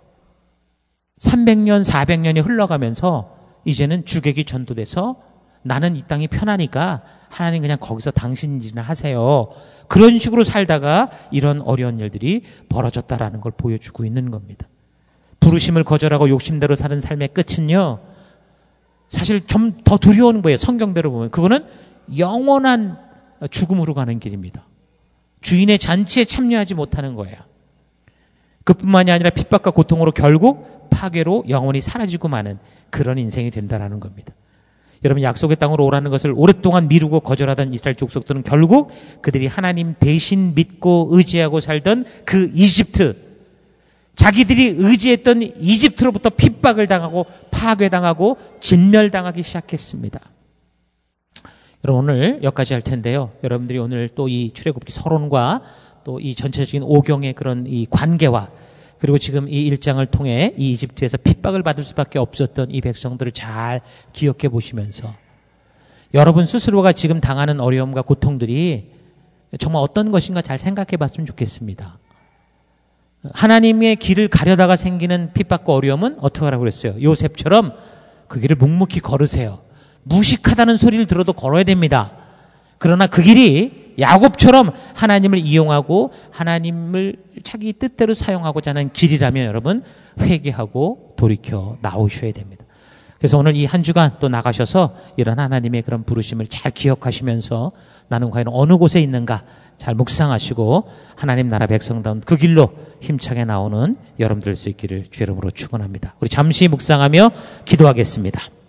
300년 400년이 흘러가면서 이제는 주객이 전도돼서 나는 이 땅이 편하니까 하나님 그냥 거기서 당신 일이나 하세요. 그런 식으로 살다가 이런 어려운 일들이 벌어졌다라는 걸 보여주고 있는 겁니다. 부르심을 거절하고 욕심대로 사는 삶의 끝은요, 사실 좀 더 두려운 거예요. 성경대로 보면 그거는 영원한 죽음으로 가는 길입니다. 주인의 잔치에 참여하지 못하는 거예요. 그뿐만이 아니라 핍박과 고통으로 결국 파괴로 영원히 사라지고 마는 그런 인생이 된다는 겁니다. 여러분, 약속의 땅으로 오라는 것을 오랫동안 미루고 거절하던 이스라엘 족속들은 결국 그들이 하나님 대신 믿고 의지하고 살던 그 이집트, 자기들이 의지했던 이집트로부터 핍박을 당하고 파괴당하고 진멸당하기 시작했습니다. 여러분, 오늘 여기까지 할 텐데요. 여러분들이 오늘 또 이 출애굽기 서론과 또 이 전체적인 오경의 그런 이 관계와 그리고 지금 이 1장을 통해 이 이집트에서 핍박을 받을 수밖에 없었던 이 백성들을 잘 기억해 보시면서 여러분 스스로가 지금 당하는 어려움과 고통들이 정말 어떤 것인가 잘 생각해 봤으면 좋겠습니다. 하나님의 길을 가려다가 생기는 핍박과 어려움은 어떻게 하라고 그랬어요? 요셉처럼 그 길을 묵묵히 걸으세요. 무식하다는 소리를 들어도 걸어야 됩니다. 그러나 그 길이 야곱처럼 하나님을 이용하고 하나님을 자기 뜻대로 사용하고자 하는 길이라면 여러분 회개하고 돌이켜 나오셔야 됩니다. 그래서 오늘 이 한 주간 또 나가셔서 이런 하나님의 그런 부르심을 잘 기억하시면서 나는 과연 어느 곳에 있는가 잘 묵상하시고 하나님 나라 백성다운 그 길로 힘차게 나오는 여러분들 될 수 있기를 주의 이름으로 축원합니다. 우리 잠시 묵상하며 기도하겠습니다.